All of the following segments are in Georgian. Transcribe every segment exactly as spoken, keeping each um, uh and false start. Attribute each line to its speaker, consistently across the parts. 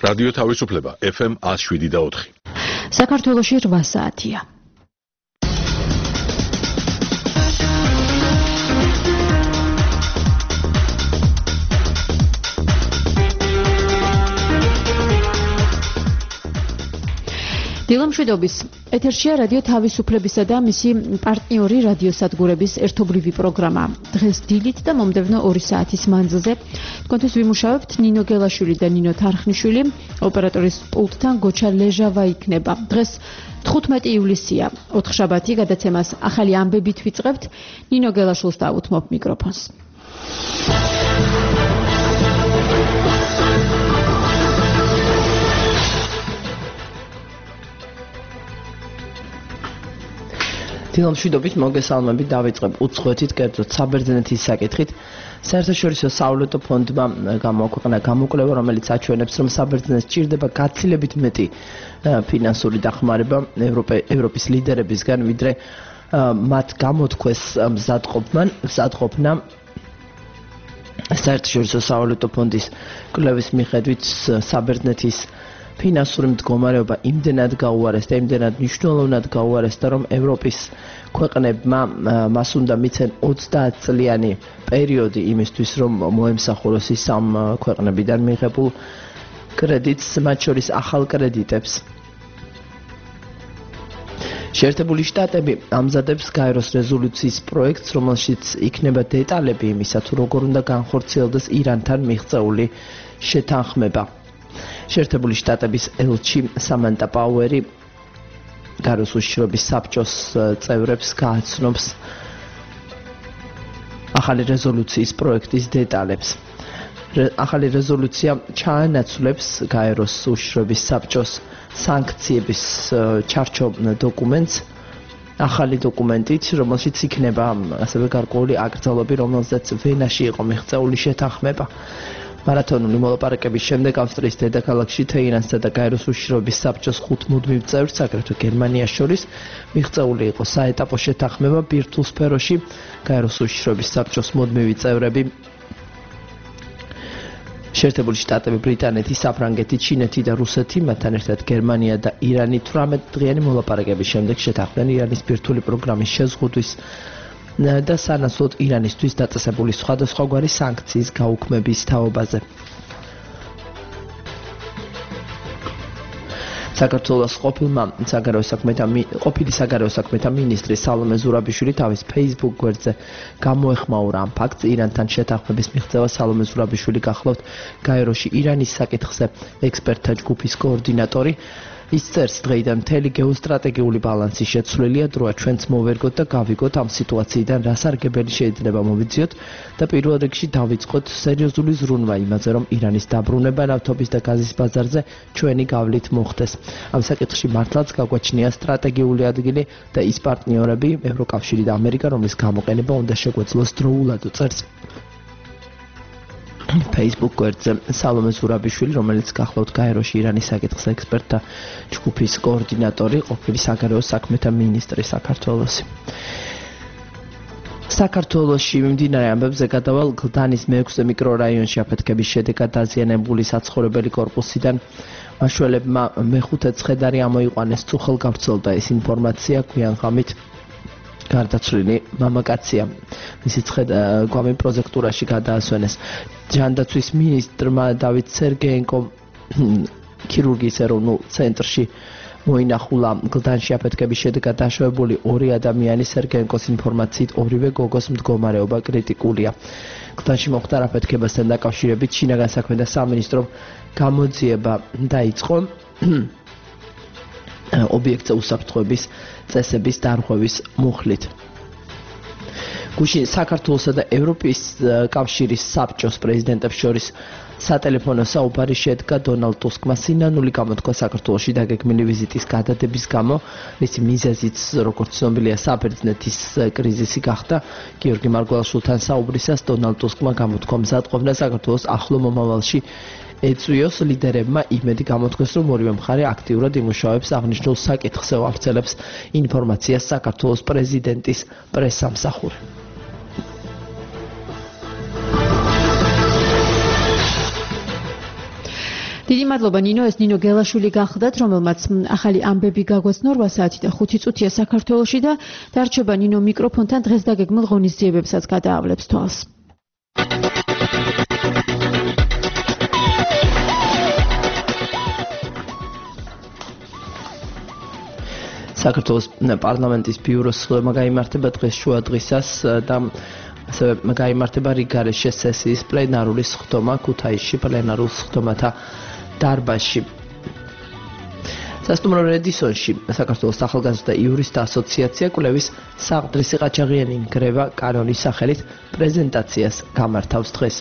Speaker 1: რადიო თავისუფლება ეფ ემ one oh seven და four.
Speaker 2: საქართველოში რვა საათია. დილამშვიდობის ეთერშია რადიო თავისუფლებისა და მისი პარტნიორი რადიოსადგურების ერთობლივი პროგრამა. დღეს დილით და მომდევნო ორი საათის მანძილზე თქვენთვის ვიმუშავებთ ნინო გელაშვილი და ნინო თარხნიშვილი, ოპერატორის პულტთან გოჩა ლეჟავა იქნება. დღეს თხუთმეტი ივლისია, ოთხშაბათი, გადაცემას ახალი ამბებით ვიწყებთ. ნინო გელაშვილს დავუთმობ მიკროფონს.
Speaker 3: დილამშვიდობით მოგესალმებით, დავიწყებ უცხოეთით, კერძოდ საბერძნეთის საკითხით. საერთაშორისო საავადმყოფო ფონდმა გამოაქვეყნა გამოკვლევა, რომელიც აჩვენებს, რომ საბერძნეთს სჭირდება გაცილებით მეტი ფინანსური დახმარება ევროპის ლიდერებისგან, ვიდრე მათ გამოთქვეს მზადყოფნამ მზადყოფნა საერთაშორისო საავადმყოფო ფონდის კვლევის მიხედვით საბერძნეთის ფინანსური მდგომარეობა იმდენად გაუარესდა, იმდენად მნიშვნელოვნად გაუარესდა, რომ ევროპის ქვეყნებმა მას უნდა მიცენ ოცდაათ წლიანი პერიოდი იმისთვის, რომ მოემსახუროს ის ამ ქვეყნებიდან მიღებულ კრედიტს, მათ შორის ახალ კრედიტებს. შეერთებული შტატები ამზადებს გაეროს რეზოლუციის პროექტს, რომელშიც იქნება დეტალები იმისა, თუ როგორ უნდა განხორციელდეს ირანთან მიღწეული შეთანხმება. შეერთებული შტატების ელჩი სამანტა პაუერი გაეროს უშიშროების საბჭოს წევრებს გააცნობს ახალი რეზოლუციის პროექტის დეტალებს. ახალი რეზოლუცია ჩაანაცვლებს გაეროს უშიშროების საბჭოს სანქციების ჩარჩო დოკუმენტს, ახალი დოკუმენტით, რომელშიც იქნება ასევე გარკვეული აკრძალვები, რომელზეც ვენაში იყო მიღწეული შეთანხმება. მარათონული მოლაპარაკების შემდეგ ავსტრიის დედაქალაქში თეირანსა და გაეროს უშიშროების საბჭოს ხუთ მუდმივ წევრს, აგრეთვე გერმანიას შორის მიღწეული იყო საეტაპო შეთანხმება ბირთვულ სფეროში. გაეროს უშიშროების საბჭოს მუდმივი წევრები შეერთებული შტატები, ბრიტანეთი, საფრანგეთი, ჩინეთი და რუსეთი, მათთან ერთად გერმანია და ირანი თვრამეტ დღიანი მოლაპარაკების შემდეგ შეთანხმდნენ ირანის ბირთვული პროგრამის შეზღუდვის და სანაცვლოდ ირანისთვის დაწესებული სხვადასხვაგვარი სანქციის გაუქმების თაობაზე. საქართველოს ყოფილმა საგარეო საქმეთა ყოფილი საგარეო საქმეთა მინისტრი სალომე ზურაბიშვილი თავის Facebook გვერდზე გამოეხმაურა ამ ფაქტს. ირანთან შეთანხმების მიღწევა სალომე ზურაბიშვილი გახლავთ გაეროში ირანის საკითხზე ექსპერტთა ჯგუფის კოორდინატორი. ის წერს, დღეიდან მთელი გეოსტრატეგიული ბალანსი შეცვლილია, დროა ჩვენც მოვერგოთ და გავიგოთ ამ სიტუაციიდან რა სარგებელი შეიძლება მოვიძიოთ და პირველ რიგში დავიწყოთ სერიოზული ზრუნვა იმაზე, რომ ირანის დაბრუნება ნავთობის და გაზის ბაზარზე ჩვენი გავლით მოხდეს. ამ საკითხში მართლაც გაგვაჩნია სტრატეგიული ადგილი და ის პარტნიორები, ევროკავშირი და ამერიკა, რომლის გამოყენება უნდა შეგვეძლოს დროულად, წერს Facebook გვერდზე სალომე ზურაბიშვილი, რომელიც გახლავთ გაეროში ირანის საკითხზე ექსპერტთა ჯგუფის კოორდინატორი, ყოფილი საგარეო საქმეთა მინისტრი საქართველოსი. საქართველოში მიმდინარე ამბებზე გადავალ გლდანის მეექვსე მიკრორაიონში აფეთქების შედეგად დაზიანებული საცხოვრებელი კორპუსიდან მაშველებმა მეხუთე ცხედარი ამოიყვანეს, წუხელ გავრცელდა ეს ინფორმაცია გვიან ღამით გარდაცვლილი მამაკაცია. მისი ცხედა გვამი პროექტურაში გადაასვენეს. ჯანდაცვის მინისტრმა დავით სერგეენკომ ქირურგიის ეროვნულ ცენტრში მოინახულა გლდანში აფეთქების შედეგად დაშავებული ორი ადამიანი. სერგეენკოს ინფორმაციით ორივე გოგოს მდგომარეობა კრიტიკულია. გლდანში მოხდა აფეთქებასთან დაკავშირებით შინაგან საქმეთა სამინისტრომ გამოძიება დაიწყო ობიექტზე უსაფრთხოების წესების დარღვევის მუხლით. გუშინ საქართველოსა და ევროპის კავშირის საბჭოს პრეზიდენტებს შორის სატელეფონო საუბარი შედგა. დონალდ ტუსკმა სინანული გამოთქვა საქართველოში დაგეგმილი ვიზიტის გადადების გამო, მისი მიზეზიც, როგორც ცნობილია, საბერძნეთის კრიზისი გახდა. გიორგი მარგველაშვილთან საუბრისას დონალდ ტუსკმა გამოთქვა მზადყოფნა საქართველოს ახლო მომავალში ეწვიოს. ლიდერებმა იმედი გამოთქვეს, რომ ორივე მხარე აქტიურად იმუშავებს აღნიშნულ საკითხზე, ავრცელებს ინფორმაციას საქართველოს პრეზიდენტის პრესსამსახური.
Speaker 2: დიდი მადლობა ნინო, ეს ნინო გელაშვილი გახლდათ, რომელმაც ახალი ამბები გაგვაცნო რვა საათი და ხუთი წუთია საქართველოში და დარჩება ნინო მიკროფონთან დღეს დაგეგმილ ღონისძიებებსაც გადაავლებს თვალს.
Speaker 3: საქართველოს პარლამენტის ბიუროს სხდომა გაიმართება დღეს შუადღისას და ასევე გაიმართება რიგარეშე სესიის პლენარული სხდომა ქუთაისში პლენარულ სხდომათა დარბაზში. სასტუმრო რედისონში საქართველოს ახალგაზრდა იურისტთა ასოციაცია კვლევის საყდრისი ყაჩაღიანი ნგრევა კანონის სახელით პრეზენტაციას გამართავს დღეს.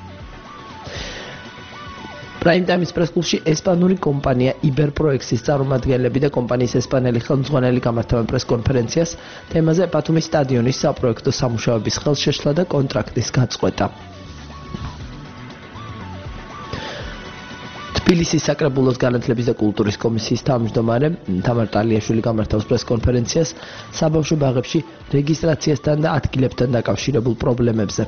Speaker 3: Prime Time-ის პრესკლუბში ესპანური კომპანია Iberproexis წარმომადგენლები და კომპანიის ესპანელი ხელმძღვანელი გამართავენ პრესკონფერენციას თემაზე ბათუმის სტადიონის საპროექტო სამუშაოების ხელშეშლა და კონტრაქტის გაწყვეტა. თბილისის საკრებულოს განათლების და კულტურის კომისიის თავმჯდომარე თამარ ტალიაშვილი გამართავს პრესკონფერენციას საბავშვო ბაღებში რეგისტრაციასთან და ადგილებთან დაკავშირებულ პრობლემებზე.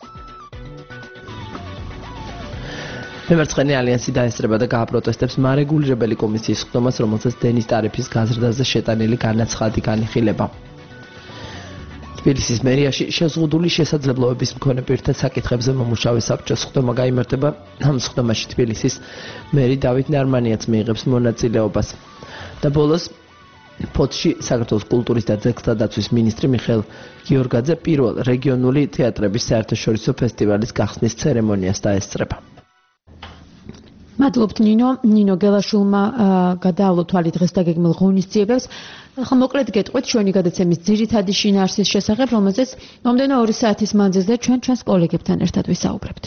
Speaker 3: მემარცხენე ალიანსი დაესწრება და გააპროტესტებს მარეგულირებელი კომისიის სხდომას, რომელსაც დენის ტარიფის გაზრდაზე შეტანილი განაცხადი განიხილება. თბილისის მერიაში შეზღუდული შესაძლებლობების მქონე პირთა საკითხებზე მომუშავე საბჭოს სხდომა გაიმართება. ამ სხდომაში თბილისის მერი დავით ნარმანიაც მიიღებს მონაწილეობას. და ბოლოს ფოთში საქართველოს კულტურის და ძეგლთა დაცვის მინისტრი მიხეილ გიორგაძე პირველ რეგიონული თეატრების საერთაშორისო ფესტივალის გახსნის ცერემონიას დაესწრება.
Speaker 2: მადლობთ ნინო, ნინო გელაშვილმა გადაავლო თვალი დღეს დაგეგმილ ღონისძიებებს. ახლა მოკლედ გეტყვით ჩვენი გადაცემის ძირითადი შინაარსის შესახებ, რომელზეც მომდევნო ორი საათის მანძილზე ჩვენ ჩვენს კოლეგებთან ერთად ვისაუბრებთ.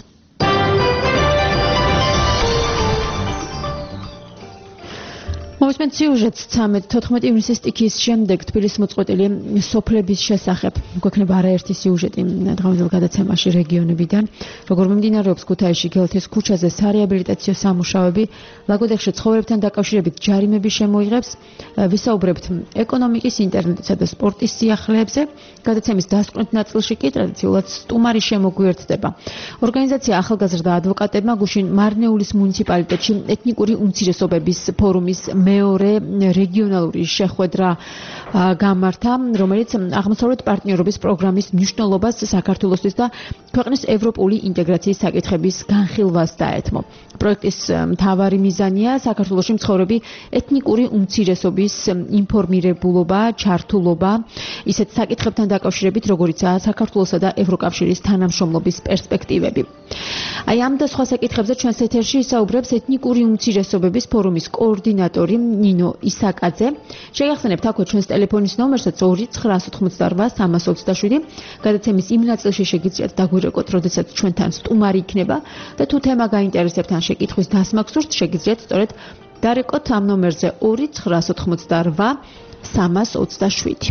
Speaker 2: მოვისმენთ სიუჟეტს ცამეტ თოთხმეტი ივნისის სტიქიის შემდეგ თბილისის მოწყვეტილი სოფლების შესახებ. გვექნება არაერთი სიუჟეტი დღევანდელ გადაცემაში რეგიონებიდან. როგორ მიმდინარეობს ქუთაისში გელთის ქუჩაზე სარეაბილიტაციო სამუშაოები, ლაგოდეხში ცხოვრებთან დაკავშირებით ჯარიმები შემოიღებს, ვისაუბრებთ ეკონომიკის, ინტერნეტისა და სპორტის სიახლეებზე. გადაცემის დასკვნით ნაწილში კი ტრადიციულად სტუმარი შემოგვიერთდება. ორგანიზაცია ახალგაზრდა ადვოკატებმა გუშინ მარნეულის მუნიციპალიტეტში ეთნიკური უმცირესობების ფორუმის მეორე რეგიონალური შეხვედრა გამართა, რომელიც აღმოსავლეთ პარტნიორობის პროგრამის მნიშვნელობას საქართველოსთვის და ქვეყნის ევროპული ინტეგრაციის საკითხების განხილვას დაეთმო. პროექტის მთავარი მიზანია საქართველოში მცხოვრები ეთნიკური უმცირესობის ინფორმირებულობა, ჩართულობა, ისეთ საკითხებთან დაკავშირებით, როგორიცაა საქართველოსა და ევროკავშირის თანამშრომლობის პერსპექტივები. აი ამ და სხვა საკითხებზე ჩვენს ეთერში ისაუბრებს ეთნიკური უმცირესობების ფორუმის კოორდინატორი ნინო ისაკაძე. შეგახსენებთ აქვე ჩვენს ტელეფონის ნომერსაც ორი ცხრაასი ოცდარვა სამას ოცდაშვიდი. გადაცემის იმ ნაწილში შეგიძლიათ დაგვირეკოთ, როდესაც ჩვენთან სტუმარი იქნება და თუ თემა გაინტერესებთ ან შეკითხვის დასმა გსურთ, შეგიძლიათ სწორედ დარეკოთ ამ ნომერზე ორი ცხრაასი ოცდარვა სამას ოცდაშვიდი.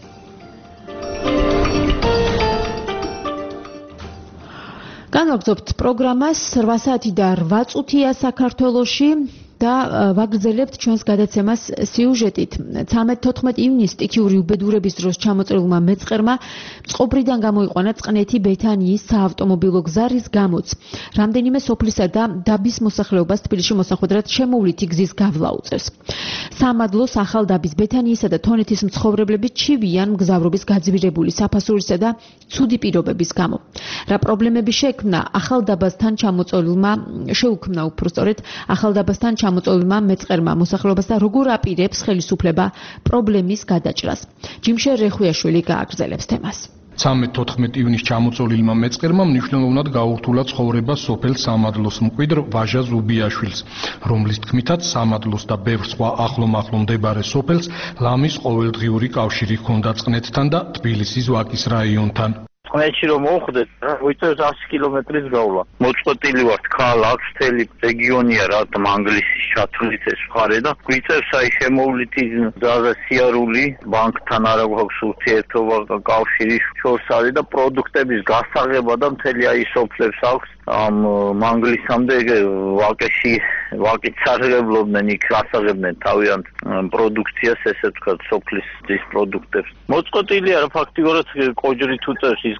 Speaker 2: განვაგრძობთ პროგრამას რვა საათი და რვა წუთია საქართველოში. და ვაგრძელებთ ჩვენს გადაცემას სიუჟეტით. ცამეტ თოთხმეტ ივნისს სტიქიური უბედურების დროს ჩამოწერულმა მეწყერმა წყობრიდან გამოიყვანა წყნეთი ბეთანიის საავტომობილო გზა, რის გამოც რამდენიმე სოფლისა და დაბის მოსახლეობას თბილისში მოსახვედრად შემოვლითი გზის გავლა უწევს. სამადლოს ახალდაბის ბეთანიისა და თონეთის მცხოვრებლები ჩივიან მგზავრობის გაძვირებული საფასურისა და ცუდი პირობების გამო. რა პრობლემები შექმნა ახალდაბასთან ჩამოწერულმა შეუქმნა უფრო სწორედ ახალდაბასთან ჩამოწეულმა მეწყერმა მოსახლეობას და როგორ აპირებს ხელისუფლება პრობლემის გადაჭრას. ჯიმშე რეხვიაშვილი გააგრძელებს თემას.
Speaker 4: ცამეტ თოთხმეტ ივნისს ჩამოწოლილმა მეწყერმა მნიშვნელოვნად გაურთულა ცხოვრება სოფელ სამადლოს მკვიდრ ვაჟა ზუბიაშვილს, რომლის თქმითაც სამადლოს და ბევრ სხვა ახლომახლო მდებარე სოფელს ლამის ყოველდღიური კავშირი ჰქონდა წყნეთთან და თბილისის ვაკის რაიონთან.
Speaker 5: წყნეთში რომ მოხვდეთ, ვიწევს ასი კილომეტრის გავლა. მოწყვეტილი ვართ, ქალ, ათწელი რეგიონია რა, მანგლისის ჩათვლით ეს მხარე და ვიწევს აი შემოვლითი ძალა სიარული, ბანკთან არა გვაქვს ურთიერთობა, კავშირი შორს არის და პროდუქტების გასაღება და მთელი აი სოფლებს აქვს. ამ მანგლისამდე ვაკეში ვაკით სარგებლობდნენ, იქ გასაღებდნენ თავიანთ პროდუქციას, ესე ვთქვათ, სოფლის ძის პროდუქტებს. მოწყვეტილია რა ფაქტიურად კოჯრით უწევს ის გზას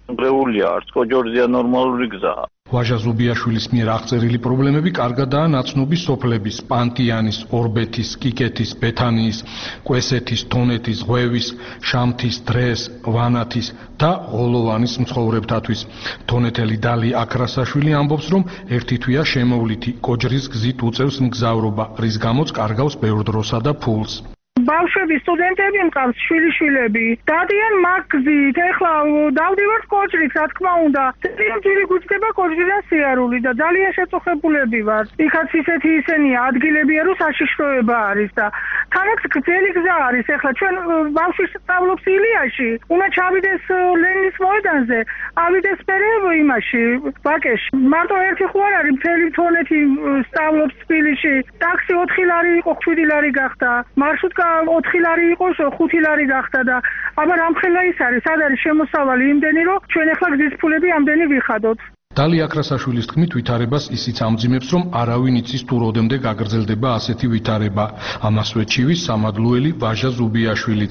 Speaker 5: გრეულია, არც კოჯორზია ნორმალური გზაა.
Speaker 4: ვაჟა ზუბიაშვილის მიერ აღწერილი პრობლემები კარგადაა ნაცნობი სოფლების, პანტიანის, ორბეთის, კიკეთის, ბეთანიის, კვესეთის, თონეთის, ღვევის, შამთის, დრეს, ვანათის და ღოლოვანის მცხოვრებთათვის. თონეთელი დალი აკრასაშვილი ამბობს, რომ ერთი თვეა შემოვლითი კოჯრის გზით უწევს მგზავრობა, რის გამოც კარგავს ბევრ დროსა და ფულს.
Speaker 6: ბავშვები, სტუდენტები მყავს, შვილიშვილები. დადიან მაგ გზით, ეხლა დავდივართ კოჯრით, რა თქმა უნდა. ძალიან ძვირი გვიჩდება კოჯრიდან სიარული და ძალიან შეწუხებულები ვარ. იქაც ისეთი ისენია, ადგილებია, რომ საშიშროება არის და თანაც გრძელი გზა არის. ეხლა ჩვენ ბავშვი სწავლობს ილიაში, უნდა ჩავიდეს ლენინის მოედანზე, ავიდეს მერე იმაში, ვაკეში. მარტო ერთი ხო არ არის, მთელი თონეთი სწავლობს თბილისში. ტაქსი ოთხი ლარი იყო, შვიდი ლარი გახდა. მარშრუტკა ოთხი ლარი იყო, ხუთი ლარი გახდა და აბა რამხელა ის არის, სად არის შემოსავალი იმდენი, რომ ჩვენ ახლა გზის ფულები ამდენი ვიხადოთ.
Speaker 4: დალი აკრასაშვილის თქმით, ვითარებას ისიც ამძიმებს, რომ არავინ იცის თუ როდემდე გაგრძელდება ასეთი ვითარება. ამასვე ჩივის სამადლოელი ვაჟა ზუბიაშვილიც.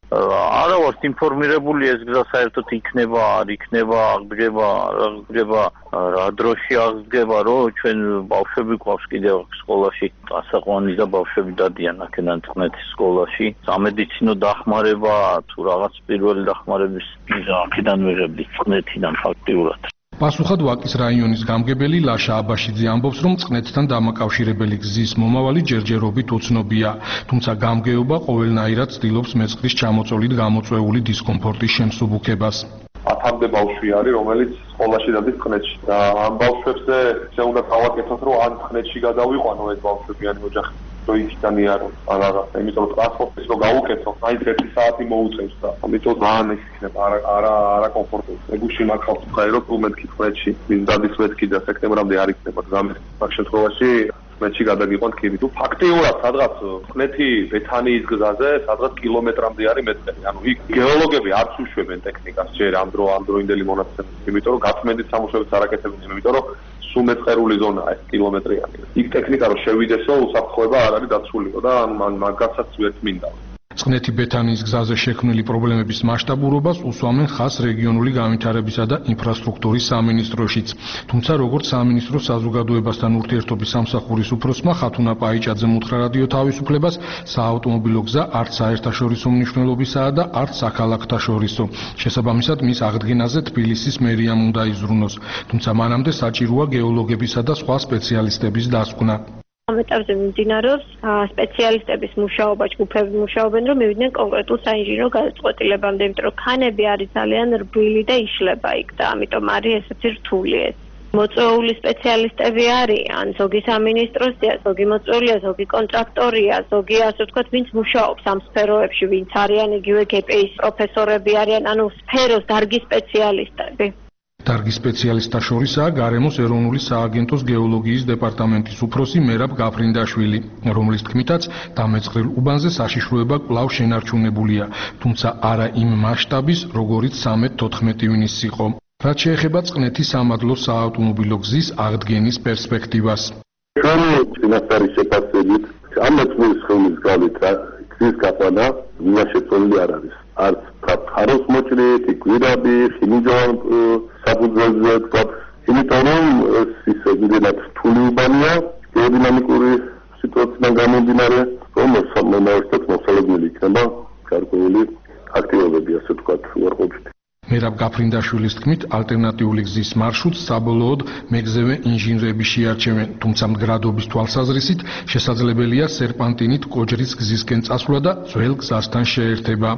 Speaker 5: არა ვართ ინფორმირებული, ეს გზა საერთოდ იქნება, არ იქნება, აღდგება, აღდგება, რა დროში აღდგება, რომ ჩვენ ბავშვები გვყავს კიდევ სკოლაში, ასაყვანი და ბავშვები დადიან აქედან წყნეთის სკოლაში. სამედიცინო დახმარება თუ რაღაც პირველი დახმარების ვიზა აქედან ვიღებდით წყნეთიდან ფაქტიურად.
Speaker 4: პასუხად ვაკის რაიონის გამგებელი ლაშა აბაშიძე ამბობს, რომ წყნეთთან დამაკავშირებელი გზის მომავალი ჯერჯერობით უცნობია, თუმცა გამგეობა ყოველნაირად ცდილობს მეწყრის ჩამოწოლით გამოწვეული დისკომფორტის შემსუბუქებას.
Speaker 7: ათამდე ბავშვი არის, რომელიც სკოლაში დადის წყნეთში და ამ ბავშვებზე ისე უნდა გავაკეთოთ, რომ ან წყნეთში გადავიყვანო ეს ბავშვებიანი ოჯახი. იქიდან იარო ან რაღაცა, იმიტომ რომ ტრანსპორტის რო გავუკეთო, მაინც ერთი საათი მოუწევს და ამიტომ ძალიან ის იქნება არა არა არა კომფორტული. ეგუში მაქავს ხაერო უმეტკი წვეთში, ის დადის მეთქი და სექტემბრამდე არ იქნება გზამი. მაგ შემთხვევაში წვეთში გადაგიყვანთ ქირი. თუ ფაქტიურად სადღაც წვეთი ბეთანიის გზაზე, სადღაც კილომეტრამდე არის მეტყელი. ანუ იქ გეოლოგები არც უშვებენ ტექნიკას ჯერ ამ დრო ამ დროინდელი მონაცემებით, იმიტომ რომ გაწმენდით სამუშაოებს არ აკეთებენ, იმიტომ რომ სუმეწყერული ზონაა ეს კილომეტრიანი. იქ ტექნიკა რო შევიდესო, უსაფრთხოება არ არის დაცულიო და ანუ მაგასაც ვერ მინდა.
Speaker 4: წყნეთი ბეთანიის გზაზე შექმნილი პრობლემების მასშტაბურობას უსვამენ ხას რეგიონული განვითარებისა და ინფრასტრუქტურის სამინისტროშიც. თუმცა როგორც სამინისტრო საზოგადოებასთან ურთიერთობის სამსახურის უფროსმა ხათუნა პაიჭაძემ უთხრა რადიო თავისუფლებას, საავტომობილო გზა არც საერთაშორისო მნიშვნელობისაა და არც საქალაქთაშორისო. შესაბამისად მის აღდგენაზე თბილისის მერიამ უნდა იზრუნოს. თუმცა მანამდე საჭიროა გეოლოგებისა და სხვა სპეციალისტების დასკვნა.
Speaker 8: ამ ეტაპზე მიმდინარეობს სპეციალისტების მუშაობა, ჯგუფები მუშაობენ, რომ მივიდნენ კონკრეტულ საინჟინრო გადაწყვეტილებამდე, იმიტომ რომ ქანები არის ძალიან რბილი და იშლება იქ და ამიტომ არის ესეთი რთული ეს. მოწვეული სპეციალისტები არის, ან ზოგი სამინისტროსია, ზოგი მოწვეულია, ზოგი კონტრაქტორია, ზოგი ასე ვთქვათ, ვინც მუშაობს ამ სფეროებში, ვინც არიან იგივე გე პი ის პროფესორები არიან, ანუ სფეროს დარგის სპეციალისტები.
Speaker 4: დარგის სპეციალისტთა შორისაა გარემოს ეროვნული სააგენტოს გეოლოგიის დეპარტამენტის უფროსი მერაბ გაფრინდაშვილი, რომლის თქმითაც დამეწყრილ უბანზე საშიშროება კვლავ შენარჩუნებულია, თუმცა არა იმ მასშტაბის, როგორიც სამედ თოთხმეტი ივნის იყო. რაც შეეხება წყნეთის სამადლო საავტომობილო გზის აღდგენის პერსპექტივას.
Speaker 7: ჩვენი წინასწარი შეფასებით ამ მეწყრის ხელის გავლით გზის გაყვანა ვინა შეწოლილი არ არის. არც ფაროს მოჭრით, იკვირაბი, ხინიჯოვან საფუძველზე ვთქვათ, იმიტომ რომ ის ეგრედად რთული უბანია, გეოდინამიკური სიტუაციიდან გამომდინარე, რომ მომავალშიც მოსალოდნელი იქნება გარკვეული აქტივობები, ასე ვთქვათ, უარყოფითი.
Speaker 4: მერაბ გაფრინდაშვილის თქმით, ალტერნატიული გზის მარშრუტს საბოლოოდ მეგზევე ინჟინრები შეარჩევენ, თუმცა მდგრადობის თვალსაზრისით შესაძლებელია სერპანტინით კოჯრის გზისკენ წასვლა და ძველ გზასთან შეერთება.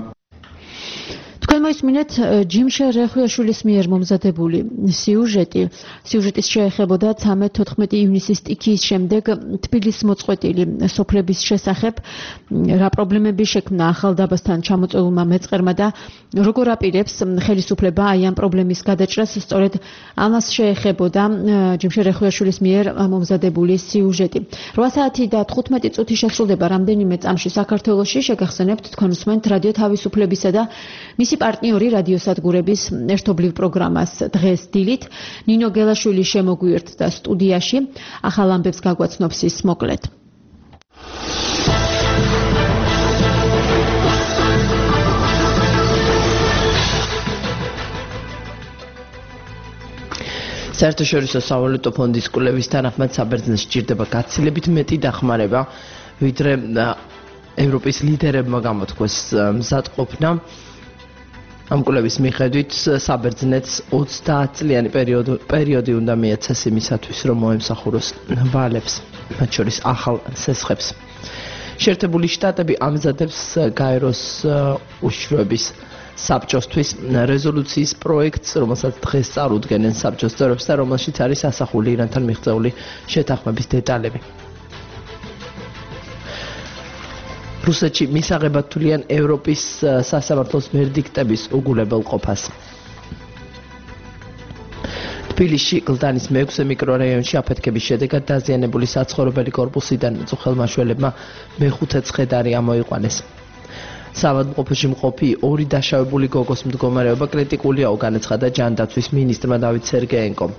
Speaker 2: თქვენ მოისმინეთ ჯიმშე რეხვიაშვილის მიერ მომზადებული სიუჟეტი. სიუჟეტის შეეხებოდა ცხრამეტ-თოთხმეტი ივნისის სტიქიის შემდეგ თბილისის მოწყვეტილი სოფლების შესახებ, რა პრობლემები შექმნა ახალდაბასთან ჩამოწოლულმა მეწყერმა და როგორ აპირებს ხელისუფლება აი ამ პრობლემის გადაჭრას. სწორედ ამას შეეხებოდა ჯიმშე რეხვიაშვილის მიერ მომზადებული სიუჟეტი. რვა საათი და თხუთმეტი წუთი შესრულდება რამდენიმე წამში საქართველოში. შეგახსენებთ, თქვენ უსმენთ რადიო თავისუფლებისა და მისი პარტნიორი რადიოსადგურების ერთობლივ პროგრამას დღეს დილით. ნინო გელაშვილი შემოგვიერთდა სტუდიაში. ახალ ამბებს გაგვაცნობს ის მოკლედ.
Speaker 3: საერთაშორისო სავალუტო ფონდის კვლევის თანახმად საბერძნეთს სჭირდება გაცილებით მეტი დახმარება, ვიდრე ევროპის ლიდერებმა გამოთქვეს მზადყოფნა. ამ კვლევის მიხედვით საბერძნეთს ოცდაათ წლიანი პერიოდი უნდა მიეცეს იმისათვის, რომ მოემსახუროს ვალებს, მათ შორის ახალ სესხებს. შეერთებული შტატები ამზადებს გაეროს უშიშროების საბჭოსთვის რეზოლუციის პროექტს, რომელსაც დღეს წარუდგენენ საბჭოს წევრებს და რომელშიც არის ასახული ირანთან მიღწეული შეთანხმების დეტალები. რუსეთში მისაღებად თვლიან ევროპის სასამართლოს ვერდიქტების უგულებელყოფას. თბილისში გლდანის მეექვსე მიკრორაიონში აფეთქების შედეგად დაზიანებული საცხოვრებელი კორპუსიდან წუხელმა შველებმა მეხუთე ცხედარი ამოიყვანეს. საავადმყოფოში მყოფი ორი დაშავებული გოგოს მდგომარეობა კრიტიკულია, განაცხადა ჯანდაცვის მინისტრმა დავით სერგეენკომ.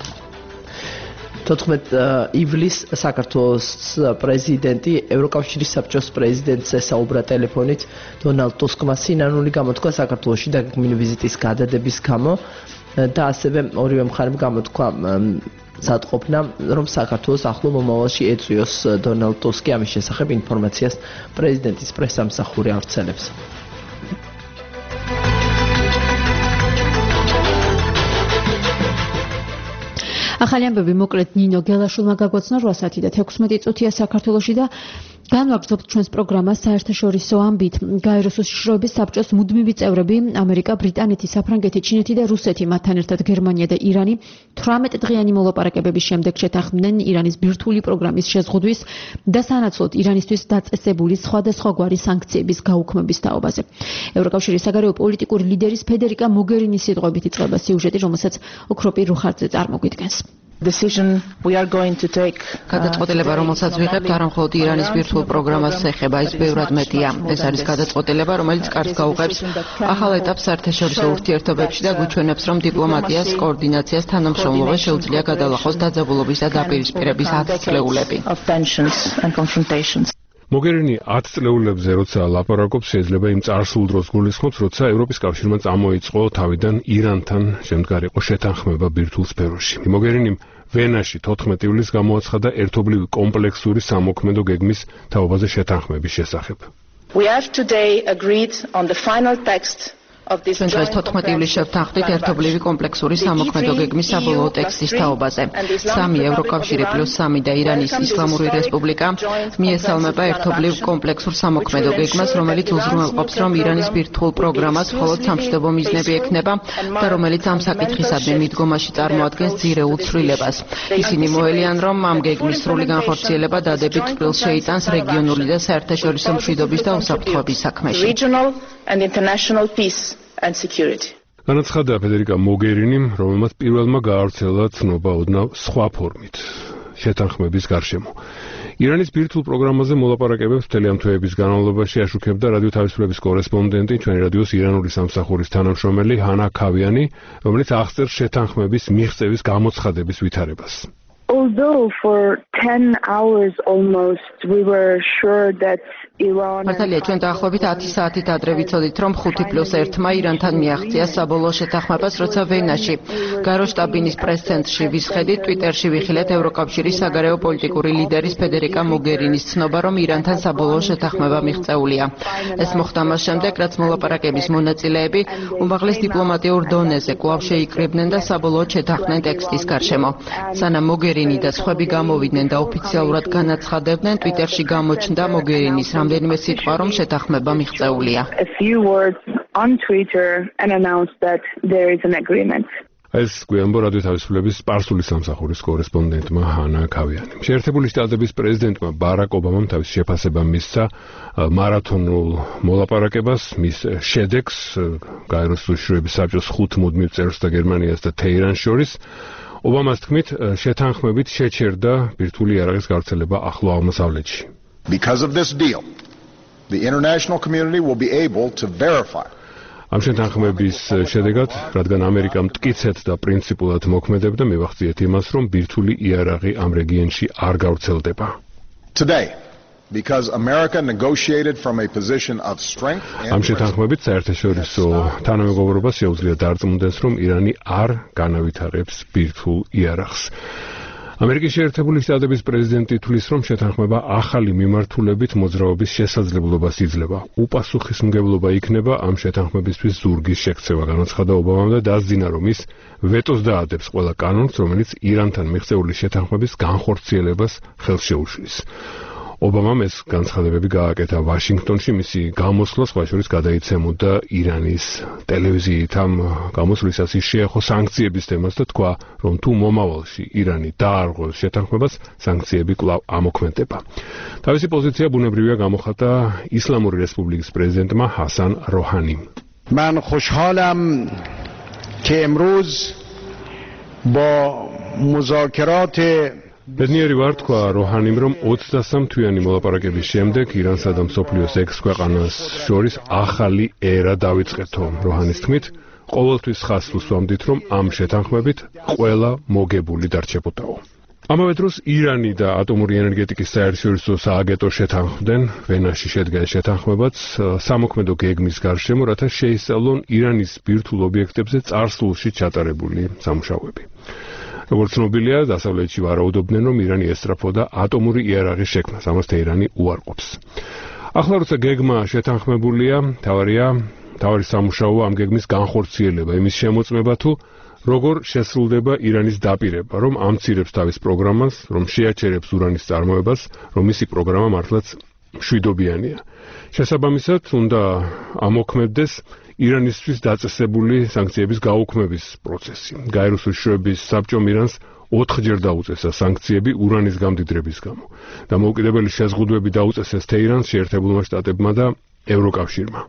Speaker 3: თოთხმეტ ივლისს საქართველოს პრეზიდენტი ევროკავშირის საბჭოს პრეზიდენტს ესაუბრა ტელეფონით. დონალდ ტუსკმა სინანული გამოთქვა საქართველოში დაგეგმილი ვიზიტის გადადების გამო და ასევე ორივე მხარემ გამოთქვა მზადყოფნა, რომ საქართველოს ახლო მომავალში ეწვიოს. დონალდ ტუსკი ამის შესახებ ინფორმაციას პრეზიდენტის პრესამსახური ავრცელებს.
Speaker 2: ახალი ამბები მოკლედ ნინო გელაშვილმა გაგვაცნო რვა საათი და თექვსმეტი წუთია საქართველოში და განვაგრძობთ ჩვენს პროგრამას საერთაშორისო ამბით. გაეროს უშიშროების საბჭოს მუდმივი წევრები ამერიკა, ბრიტანეთი, საფრანგეთი, ჩინეთი და რუსეთი, მათთან ერთად გერმანია და ირანი თვრამეტ დღიანი მოლაპარაკებების შემდეგ შეთანხმდნენ ირანის ბირთვული პროგრამის შეზღუდვის და სანაცვლოდ ირანისთვის დაწესებული სხვადასხვაგვარი სანქციების გაუქმების თაობაზე. ევროკავშირის საგარეო პოლიტიკური ლიდერის ფედერიკა მოგერინის სიტყვებით იწყება სიუჟეტი, რომელსაც ოქროპირ რუხაძე წარმოგვიდგენს.
Speaker 9: გადაწყვეტილება, რომელსაც ვიღებთ, არა მხოლოდ ირანის ბირთვულ პროგრამას ეხება, ის ბევრად მეტია. ეს არის გადაწყვეტილება, რომელიც კარგს გაუღებს ახალ ეტაპს საერთაშორისო ურთიერთობებში და გვიჩვენებს, რომ დიპლომატიას, კოორდინაციას, თანამშრომლობას შეუძლია გადალახოს დაძაბულობის და დაპირისპირების ათწლეულები.
Speaker 10: მოგერინი ათ წლეულებზე როცა ლაპარაკობს, შეიძლება იმ წარსულ დროს გულისხმობს, როცა ევროპის კავშირმა წამოიწყო თავიდან ირანთან შემდგარიყო შეთანხმება ბირთვულ სფეროში. მოგერინიმ ვენაში თოთხმეტი ივლისს გამოაცხადა ერთობლივი კომპლექსური სამოქმედო გეგმის თაობაზე შეთანხმების შესახებ.
Speaker 9: We have today agreed on the final text ჩვენ დღეს თოთხმეტი ივლისს შევთანხმდით ერთობლივი კომპლექსური სამოქმედო გეგმის საბოლოო ტექსტის თაობაზე. სამი ევროკავშირი პლუს სამი და ირანის ისლამური რესპუბლიკა მიესალმება ერთობლივ კომპლექსურ სამოქმედო გეგმას, რომელიც უზრუნველყოფს, რომ ირანის ბირთვულ პროგრამას მხოლოდ სამშვიდობო მიზნები ექნება და რომელიც ამ საკითხისადმი მიდგომაში წარმოადგენს ძირეულ ცვლილებას. ისინი მოელიან, რომ ამ გეგმის სრული განხორციელება დადებით წყვილს შეიტანს რეგიონული და საერთაშორისო მშვიდობის და უსაფრთხოების საქმეში. And security.
Speaker 10: განაცხადა ფედერიკა მოგერინიმ, რომელმაც პირველმა გაავრცელა ცნობა ოდნავ სხვა ფორმით შეთანხმების გარშემო. ირანის ბირთვულ პროგრამაზე მოლაპარაკებებს მთელი ამ თვეების განმავლობაში აშუქებდა რადიო თავისუფლების კორესპონდენტი, ჩვენი რადიოს ირანული სამსახურის თანამშრომელი ჰანა ქავიანი, რომელიც აღწერს შეთანხმების მიღწევის გამოცხადების ვითარებას.
Speaker 11: Although for ten hours almost we were sure that Iran
Speaker 9: მართალია, ჩვენ დაახლოებით ათი საათით ადრე ვიცოდით, რომ ხუთი პლუს ერთმა ირანთან მიაღწია საბოლოო შეთანხმებას, როცა ვენაში გაეროს შტაბ-ბინის პრეს-ცენტრში ვისხედით, ტვიტერში ვიხილეთ ევროკავშირის საგარეო პოლიტიკური ლიდერის ფედერიკა მოგერინის ცნობა, რომ ირანთან საბოლოო შეთანხმება მიღწეულია. ეს მოხდა მას შემდეგ, რაც მოლაპარაკების მონაწილეები უმაღლეს დიპლომატიურ დონეზე კვლავ შეიკრიბნენ და საბოლოოდ შეთანხმდნენ ტექსტის გარშემო. სანამ მოგერინი და სხვები გამოვიდნენ და ოფიციალურად განაცხადებდნენ, ტვიტერში გამოჩნდა მოგერინის რამდენიმე სიტყვა, რომ შეთანხმება მიღწეულია.
Speaker 11: A few words on Twitter and announced that there is an agreement.
Speaker 10: ეს გვიანბო რადიო თავისუფლების სპარსული სამსახურის კორესპონდენტმა ჰანა ქავიანიმ. შეერთებული შტატების პრეზიდენტმა ბარაკ ობამამ თავის შეფასება მისცა მარათონულ მოლაპარაკებას, მის შედეგს გაეროს უშიშროების საბჭოს ხუთ მუდმივ წევრს და გერმანიას და თეირანს შორის. ობამას თქმით, შეთანხმებით შეჩერდა ბირთვული იარაღის გავრცელება ახლო აღმოსავლეთში.
Speaker 12: Because of this deal, the international community will be able to verify.
Speaker 10: ამ შეთანხმების შედეგად, რადგან ამერიკა მტკიცედ და პრინციპულად მოქმედებდა, მივახციეთ იმას, რომ ბირთვული იარაღი ამ რეგიონში არ გავრცელდება.
Speaker 12: Today, because America negotiated from a position of strength and
Speaker 10: ამ შეთანხმებით საერთაშორისო თანამეგობრობას შეუძლია დარწმუნდეს, რომ ირანი არ განავითარებს ბირთვულ იარაღს. ამერიკის შეერთებული შტატების პრეზიდენტი თვლის, რომ შეთანხმება ახალი მიმართულებით მოძრაობის შესაძლებლობას იძლევა. უპასუხისმგებლობა იქნება ამ შეთანხმებისთვის ზურგის შექცევა, განაცხადა ობამამ და დასძინა, რომ ის ვეტოს დაადებს ყველა კანონს, რომელიც ირანთან მიღწეული შეთანხმების განხორციელებას ხელს შეუშლის. ობამამ ეს განცხადებები გააკეთა ვაშინგტონში მისი გამოსვლა სხვა შორის გადაიცემოდა ირანის ტელევიზიით. ამ გამოსვლისას ის შეეხო სანქციების თემას და თქვა, რომ თუ მომავალში ირანი დაარღვევს შეთანხმებას, სანქციები კვლავ ამოქმედება. თავისი პოზიცია ბუნებრივია გამოხატა ისლამური რესპუბლიკის პრეზიდენტმა ჰასან როჰანიმ.
Speaker 13: მან خوشحالم که امروز با مذاکرات
Speaker 10: ბედნიერი ვარ, თქვა როჰანიმ, რომ ოცდასამ თვიანი მოლაპარაკების შემდეგ ირანსა და მსოფლიოს ექვს ქვეყანას შორის ახალი ერა დავიწყეთო. როჰანის თქმით, ყოველთვის ხაზს ვსვამდით, რომ ამ შეთანხმებით ყველა მოგებული დარჩებოდაო. ამავე დროს ირანი და ატომური ენერგეტიკის საერთაშორისო სააგენტო შეთანხმდნენ, ვენაში შედგა შეთანხმებაც სამოქმედო გეგმის გარშემო, რათა შეისწავლონ ირანის ბირთვულ ობიექტებზე წარსულში ჩატარებული სამუშაოები. როგორც ცნობილია, დასავლეთში ვარაუდობდნენ, რომ ირანი ესწრაფოდა ატომური იარაღის შექმნას, ამას თეირანი უარყოფს. ახლა როცა გეგმა შეთანხმებულია, თავარია, თავარი სამუშაო ამ გეგმის განხორციელება, იმის შემოწმება თუ როგორ შესრულდება ირანის დაპირება, რომ ამცირებს თავის პროგრამას, რომ შეაჩერებს ურანის წარმოებას, რომ მისი პროგრამა მართლაც მშვიდობიანია. შესაბამისად, უნდა ამოქმედდეს ირანისთვის დაწესებული სანქციების გაუქმების პროცესი. გაეროს უშუალოების საბჭომ ირანს ოთხჯერ დაუწესა სანქციები ურანის გამდიდრების გამო. დამოუკიდებელი შეზღუდვები დაუწესეს თეირანს, შეერთებულმა შტატებმა და ევროკავშირმა.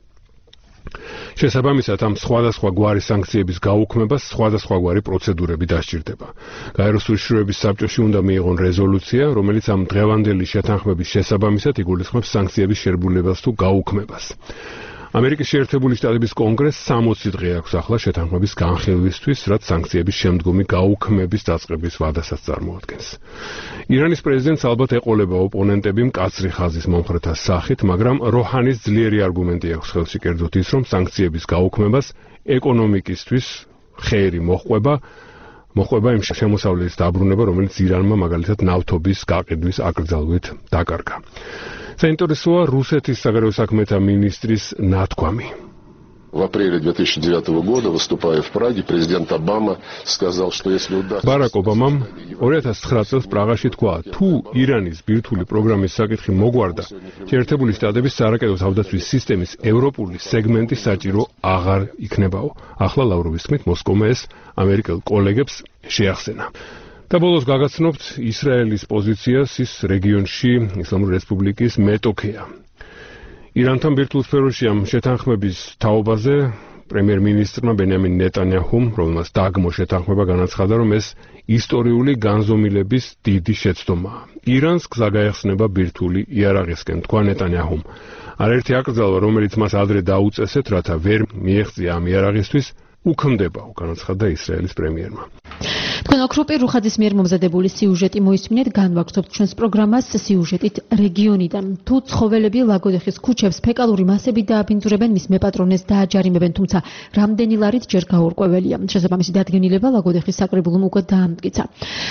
Speaker 10: შესაბამისად, ამ სხვადასხვა გვარი სანქციების გაუქმებას სხვადასხვაგვარი პროცედურები დასჭირდება. გაეროს უშუალოების საბჭოში უნდა მიიღონ რეზოლუცია, რომელიც ამ დღევანდელი შეთანხმების შესაბამისად იგულისხმებს სანქციების შერბულებას თუ გაუქმებას. ამერიკის შეერთებული შტატების კონგრესს სამოცი დღე აქვს ახლა შეთანხმების განხილვისთვის, რაც სანქციების შემდგომი გაუქმების დაწყების ვადასაც წარმოადგენს. ირანის პრეზიდენტს ალბათ ეყოლება ოპონენტები მკაცრი ხაზის მომხრეთა სახით, მაგრამ როჰანის ძლიერი არგუმენტი აქვს ხელში, კერძოდ ის, რომ სანქციების გაუქმებას ეკონომიკისთვის ხეერი მოჰყვება, მოჰყვება იმ შემოსავლის დაბრუნება, რომელიც ირანმა მაგალითად ნავთობის გაყიდვის აკრძალვით დაკარგა. საინტერესოა რუსეთის საგარეო საქმეთა მინისტრის ნათქვამი.
Speaker 14: В апреле две тысячи девятого года, выступая в Праге, президент Обама сказал, что если удастся...
Speaker 10: Барак Обамამ ორი ათას ცხრა წელს პრაღაში თქვა, თუ ირანის ბირთვული პროგრამის საკითხი მოგვარდა, შეერთებული შტატების სარაკეტო თავდაცვის სისტემის ევროპული სეგმენტი საჭირო აღარ იქნებაო. ახლა ლავროვის თქმით, მოსკოვმა ეს ამერიკელ კოლეგებს შეახსენა. და ბოლოს გაგაცნობთ ისრაელის პოზიციას ის რეგიონში ისლამური რესპუბლიკის მეტოქეა. ირანთან ბირთვულ სფეროში ამ შეთანხმების თაობაზე პრემიერ-მინისტრმა ბენიამინ ნეტანიაჰუმ, რომელმაც დაგმო შეთანხმება, განაცხადა, რომ ეს ისტორიული განზომილების დიდი შეცდომაა. ირანს გზა გაეხსნება ბირთვული იარაღისკენ, თქვა ნეტანიაჰუმ. არაერთი აკრძალვა, რომელიც მას ადრე დაუწესეთ, რათა ვერ მიეღწია ამ იარაღისთვის, უქმდებაო, განაცხადა ისრაელის პრემიერმა.
Speaker 2: თქვენ ოქროპი რუხაძის მიერ მომზადებული სიუჟეტი მოისმინეთ, განვაგრძობთ ჩვენს პროგრამას სიუჟეტით რეგიონიდან. თუ ცხოველები ლაგოდეხის ქუჩებს ფეკალური მასებით დააბინძურებენ, მის მეპატრონეს დააჯარიმებენ, თუმცა რამდენი ლარით ჯერ გაურკვეველია. შესაბამისი დადგენილება ლაგოდეხის საკრებულომ უკვე დაამტკიცა.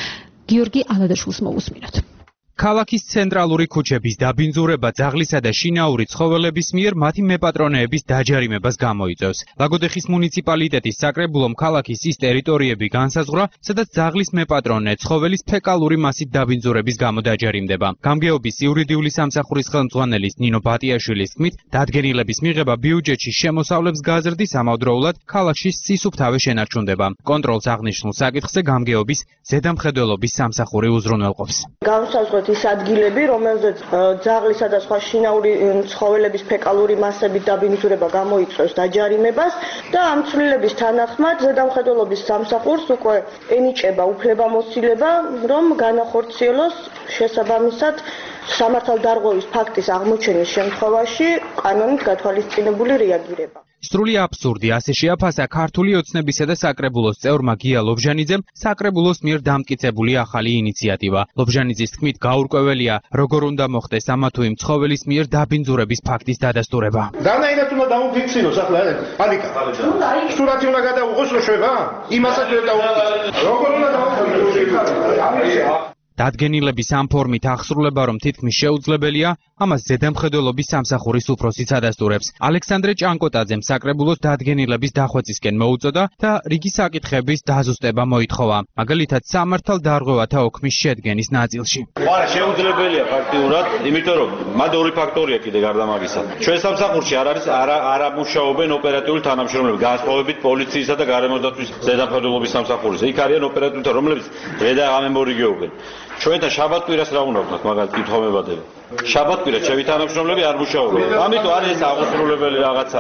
Speaker 2: გიორგი ალადაშვილს მოусმინოთ.
Speaker 15: ქალაქის ცენტრალური ქუჩების დაბინძურება ძაღლისა და შინაური ცხოველების მიერ მათი მეპატრონეების დაჯარიმებას გამოიწვევს. ლაგოდეხის მუნიციპალიტეტის საკრებულომ ქალაქის ის ტერიტორიები განსაზღვრა, სადაც ძაღლის მეპატრონე ცხოველის ფეკალური მასით დაბინძურების გამო დაჯარიმდება. გამგეობის იურიდიული სამსახურის ხელმძღვანელის ნინო ბატიაშვილის თქმით, დადგენილების მიღება ბიუჯეტში შემოსავლებს გაზრდის, ამავდროულად ქალაქში სისუფთავე შენარჩუნდება. კონტროლს აღნიშნულ საკითხზე გამგეობის ზედამხედველობის სამსახური უზრუნველყოფს.
Speaker 16: ის ადგილები, რომელზეც ძაღლისა და სხვა შინაური ცხოველების ფეკალური მასებით დაბინძურება გამოიწვევს დაჯარიმებას და ამ ცვლილების თანახმად ზედამხედველობის სამსახურს უკვე ენიჭება უფლებამოსილება, რომ განახორციელოს შესაბამისად სამართალდარღვევის ფაქტის აღმოჩენის შემთხვევაში კანონით გათვალისწინებული რეაგირება.
Speaker 15: სრული აბსურდი, ასე შეაფასა ქართული ოცნებისა და საკრებულოს წევრმა გია ლობჟანიძემ საკრებულოს მიერ დამტკიცებული ახალი ინიციატივა. ლობჟანიძის თქმით, გაურკვეველია, როგორ უნდა მოხდეს ამა თუ იმ ცხოველის მიერ დაბინძურების ფაქტის დადასტურება.
Speaker 17: დანაირად უნდა დაუფიქსიროს ახლა ალიკა. სურათი უნდა გადაუღოს რო შვება? იმასაც ვერ დაუფიქსიროს. როგორ უნდა დაუფიქსიროს?
Speaker 15: დადგენილების ამ ფორმით აღსრულება რომ თითქმის შეუძლებელია, ამას ზედამხედველობის სამსახურის უფროსიც ადასტურებს. ალექსანდრე ჭანკოტაძემ საკრებულოს დადგენილების დახვეწისკენ მოუწოდა და რიგი საკითხების დაზუსტება მოითხოვა. მაგალითად, სამართალდარღვევათა ოქმის შედგენის ნაწილში.
Speaker 18: არა, შეუძლებელია ფაქტიურად, იმიტომ რომ მანდ ორი ფაქტორია კიდე გარდა მაგისა. ჩვენ სამსახურში არ არის არ ამუშაობენ ოპერატიული თანამშრომლები, განსხვავებით პოლიციისა და გარემოს დაცვის ზედამხედველობის სამსახურისა. იქ არიან ოპერატიულთა, რომლებიც რედა ამემორიგეობენ. ჩვენთან შაბათკვირას რა უნდა ვქნათ მაგალითად კითხვა მებადება. შაბათკვირას ჩემი თანამშრომლები არ მუშაობენ. ამიტომ არის ეს აღსრულებელი რაღაცა.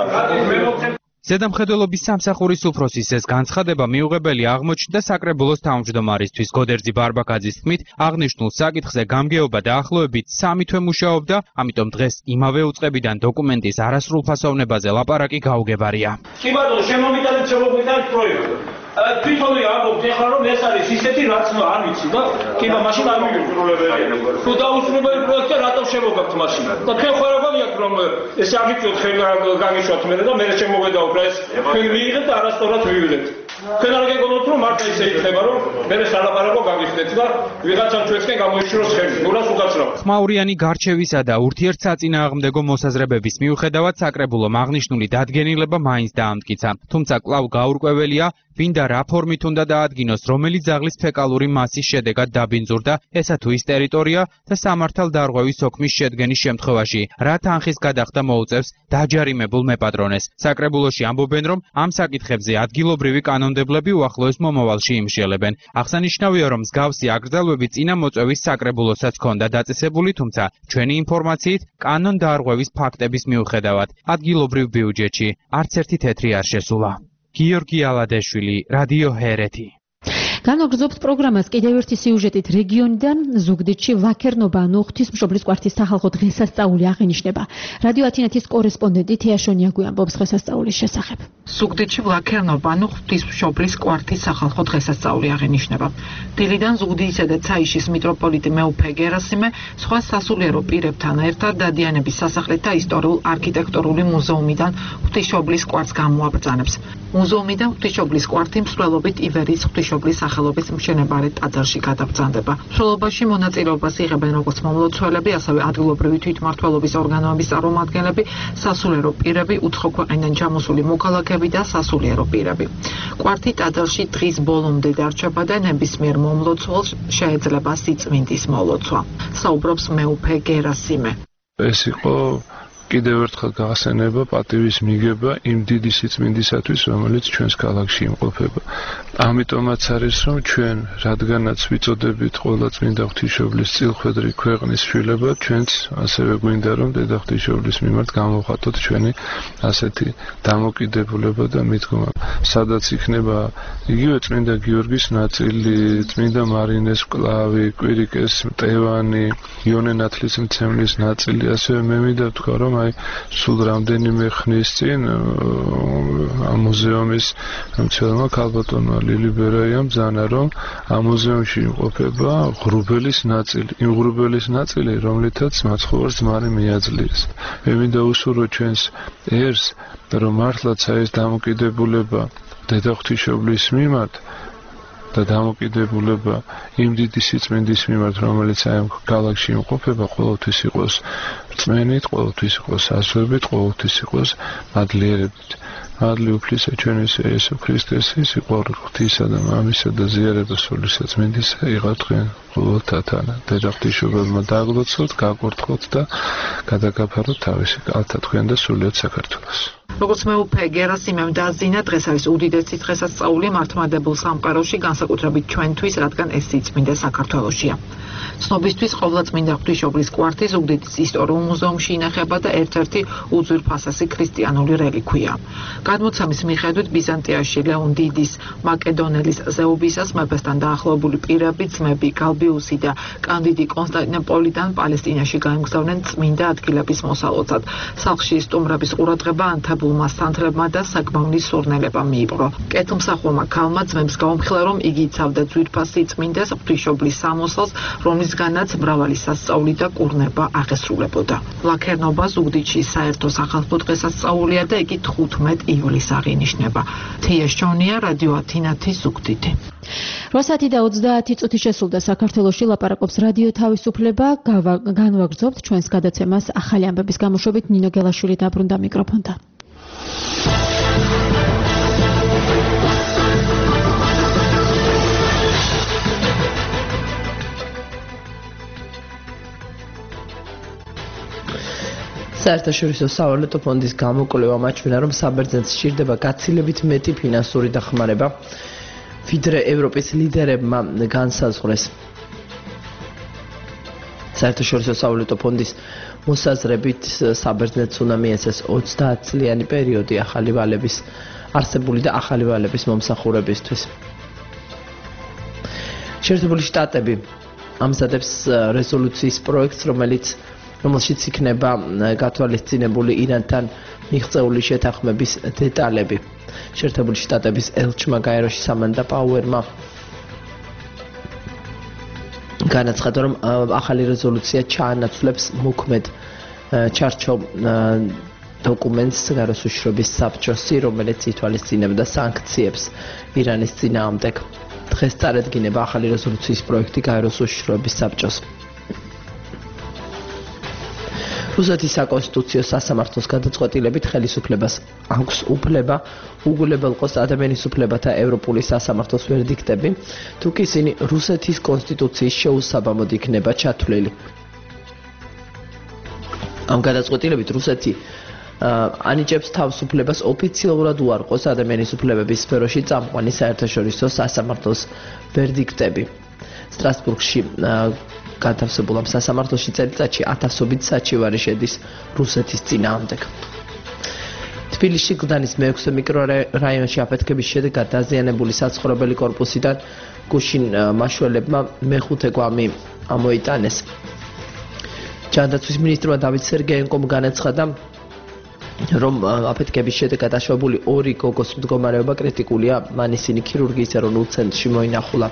Speaker 15: ზედამხედველობის სამსახურის უფროსის ეს განცხადება მიუღებელი აღმოჩნდა საკრებულოს თავმჯდომარისთვის გოდერძი ბარბაკაძის თქმით, აღნიშნულ საკითხზე გამგეობა და ახლოებით სამი თვე მუშაობდა, ამიტომ დღეს იმავე უწყებიდან დოკუმენტის არასრულფასოვნებაზე ლაპარაკი გაუგებარია.
Speaker 19: კი ბატონო, შემომიტანეთ შემომიტანეთ პროექტი. თვითონი ამბობთ ეხლა რომ ეს არის ისეთი რაც არ ვიცი და კი მაშინ არ მიუღებელია. თუ დაუსრულებელი პროექტი რატომ შემოგაქვთ მაშინ? და თქვენ ხო როგორ იქ რომ ეს აღიწევთ ხელ გამიშვათ მე და მე შემოგვედაო ეს თქვენ მიიღეთ და არასწორად მივიღეთ. თქვენ არ გეგონოთ რომ მარტო ისე იქნება რომ მე სალაპარაკო გაგიხდეთ და ვიღაცამ ჩვენსკენ გამოიშროს ხელი. ნურას უკაცრავ.
Speaker 15: ხმაურიანი გარჩევისა და ურთიერთსაწინააღმდეგო მოსაზრებების მიუხედავად საკრებულომ აღნიშნული დადგენილება მაინც დაამტკიცა. თუმცა კვლავ გაურკვეველია, ვინ და რა ფორმით უნდა დაადგინოს, რომელი ძაღლის ფეკალური მასის შედეგად დაბინძურდა ესა თუ ის ტერიტორია და სამართალდარღვევის ოქმის შედგენის შემთხვევაში, რა თანხის გადახდა მოუწევს დაჯარიმებულ მეპატრონეს. საკრებულოში ამბობენ, რომ ამ საკითხებზე ადგილობრივი კანონმდებლები უახლოეს მომავალში იმშელებენ. აღსანიშნავია, რომ მსგავსი აკრძალვები წინა მოწვევის საკრებულოსაც ჰქონდა დაწესებული, თუმცა ჩვენი ინფორმაციით კანონდარღვევის ფაქტების მიუხედავად ადგილობრივ ბიუჯეტში არც ერთი თეთრი არ შესულა. გიორგი ალადეშვილი, რადიო ჰერეთი.
Speaker 2: განაგრძობთ პროგრამას კიდევ ერთი სიუჟეტით რეგიონიდან ზუგდიდში ვაქერნობა ანუ ღვთისმშობლის კვართის სახალხო დღესასწაული აღინიშნება. რადიო ათინეთის კორესპონდენტი თეაშონია გვიამბობს დღესასწაულის შესახებ.
Speaker 20: ზუგდიდში ვაქერნობა ანუ ღვთისმშობლის კვართის სახალხო დღესასწაული აღინიშნება. დილიდან ზუგდიდისა და ცაიშის მიტროპოლიტი მეუფე გერასიმე სხვა სასულიერო პირებთან ერთად დადიანების სასახლით და ისტორიულ არქიტექტურული მუზეუმიდან ღვთისმშობლის კვართს გამოაბრძანებს. მუზეუმიდან ღვთისმშობლის კვართი მსვლელობით ივერიის ღვთისმშობლის სახელობის მშენებარე ტაძარში გადაბრძანდება. მსვლელობაში მონაწილეობას იღებენ როგორც მომლოცველები, ასევე ადგილობრივი თვითმმართველობის ორგანოების წარმომადგენლები, სასულიერო პირები, უცხო ქვეყნიდან ჩამოსული მოქალაქეები და სასულიერო პირები. კვართი ტაძარში დღის ბოლომდე დარჩება და ნებისმიერ მომლოცველს შეეძლება სიწმინდის მოლოცვა. საუბრობს მეუფე გერასიმე.
Speaker 21: ეს იყო კიდევ ერთხელ გაახსენება პატივის მიგება იმ დიდი სიწმინდისათვის, რომელიც ჩვენს ქალაქში იმყოფება. ამიტომაც არის, რომ ჩვენ, რადგანაც ვიწოდებით ყველა წმინდა ღვთისმშობლის წილხვედრი ქვეყნის შვილებად, ჩვენც ასევე გვინდა რომ დედა ღვთისმშობლის მიმართ გამოვხატოთ ჩვენი ასეთი დამოკიდებულება და მიდგომა. სადაც იქნება იგივე წმინდა გიორგის ნაწილი, წმინდა მარინეს მკლავი, კვირიკეს მტევანი, იონე ნათლისმცემლის ნაწილი, ასევე მე მინდა ვთქვა, რომ აი სულ რამდენიმე ხნის წინ ამ მუზეუმის მცველმა ქალბატონმა ლილი ბერაიამ ბრძანა, რომ ამ მუზეუმში იმყოფება ღრუბელის ნაწილი, იმ ღრუბელის ნაწილი, რომლითაც მაცხოვარს ძმარი მიაძლიერს. მე მინდა უსურვო ჩვენს ერს, რომ მართლაც აი ეს დამოკიდებულება დედა ღვთისმშობლის მიმართ და დამოკიდებულება იმ დიდი სიწმინდის მიმართ, რომელიც აი ამ ქალაქში იმყოფება, ყოველთვის იყოს რწმენით, ყოველთვის იყოს ასვებით, ყოველთვის იყოს მადლიერებით. მადლი უფლისა ჩვენისა იესო ქრისტეს, სიყვარული ღვთისა და მამისა და ზიარება სული საწმინდისა იღავთ თქვენ ყოველთათან. დედა ღვთისმშობელმა დაგლოცოთ, გაკურთხოთ და გადაგაფაროთ თავისი კალთა თქვენ და სულიად საქართველოს.
Speaker 20: როგორც მეუფე გერასიმემ დაძინა, დღეს არის უდიდესი დღესასწაული მართლმადებელ სამყაროში, განსაკუთრებით ჩვენთვის, რადგან ეს სიწმინდე საქართველოშია. ცნობისთვის ყოვლადწმინდა ღვთისმშობლის კვართი ზუგდიდის ისტორიულ მუზეუმში ინახება და ერთ-ერთი უძვირფასესი ქრისტიანული რელიქვია. გადმოცემის მიხედვით ბიზანტიაში ლეონ დიდის მაკედონელის ზეობისას მეფესთან დაახლოებული პირები ძმები გალბიუსი და კანდიდი კონსტანტინოპოლიდან პალესტინაში გაემგზავრნენ წმინდა ადგილების მოსალოცად. სახლში სტუმრების ყურადღება ანთებულმა სანთლებმა და საგმავნის სურნელებმა მიიპყრო. კეთილმსახურმა ქალმა ძმებს გაუმხილა, რომ იგი იცავდა ძვირფასი წმინდეს ღვთისმშობლის სამოსელს, რომლისგანაც მრავალი სასწაული და კურნება აღესრულებოდა. ლაქერნობა ზუგდიდში საერთო სახალხო დღესასწაულია და იგი თხუთმეტ ივლისს აღინიშნება. თია შონია, რადიო ათინათი, ზუგდიდი.
Speaker 2: რვა საათი და ოცდაათი წუთი შესულდა საქართველოში, ლაპარაკობს რადიო თავისუფლება. განვაგრძობთ ჩვენს გადაცემას ახალი ამბების გამოშვებით. ნინო გელაშვილი დაბრუნდა მიკროფონთან.
Speaker 3: საერთაშორისო სავალუტო ფონდის გამოკვლევა მაჩვენა, რომ საბერძნეთს სჭირდება გაცილებით მეტი ფინანსური დახმარება, ვიდრე ევროპის ლიდერებმა განსაზღვრეს. საერთაშორისო სავალუტო ფონდის მოსაზრებით საბერძნეთს უნდა მიეცეს ოცდაათ წლიანი პერიოდი ახალი ვალების არსებული და ახალი ვალების მომსახურებისთვის. შეერთებული შტატები ამზადებს რეზოლუციის პროექტს, რომელიც რომელშიც იქნება გათვალისწინებული ირანთან მიღწეული შეთანხმების დეტალები. შეერთებული შტატების ელჩმა გაეროში სამანდა პაუერმა განაცხადა, რომ ახალი რეზოლუცია ჩაანაცვლებს მოქმედ ჩარჩო დოკუმენტს გაროს უშრობის საბჭოსი, რომელიც ითვალისწინებდა სანქციებს ირანის წინააღმდეგ. დღეს წარედგინება ახალი რეზოლუციის პროექტი გაეროს უშრობის საბჭოს. რუსეთის საკონსტიტუციო სასამართლოს გადაწყვეტილებით ხელისუფლებას აქვს უფლება უგულებელყოს ადამიანის უფლებათა ევროპული სასამართლოს ვერდიქტები, თუ კი ისინი რუსეთის კონსტიტუციის შეუსაბამოდ იქნება ჩათვლილი. ამ გადაწყვეტილებით რუსეთი ანიჭებს თავს უფლებას ოფიციალურად უარყოს ადამიანის უფლებების სფეროში წამყვანი საერთაშორისო სასამართლოს ვერდიქტები. სტრასბურგში განთავსებულ ამ სასამართლოში წელიწადში ათასობით საჩივარი შედის რუსეთის წინააღმდეგ. თბილისში გლდანის მეექვსე მიკრორაიონში აფეთქების შედეგად დაზიანებული საცხოვრებელი კორპუსიდან გუშინ მაშველებმა მეხუთე გვამი ამოიტანეს. ჯანდაცვის მინისტრმა დავით სერგეენკომ განაცხადა, რომ აფეთქების შედეგად აშვებული ორი გოგოს მდგომარეობა კრიტიკულია, მან ისინი ქირურგიის ეროვნულ ცენტრში მოინახულა.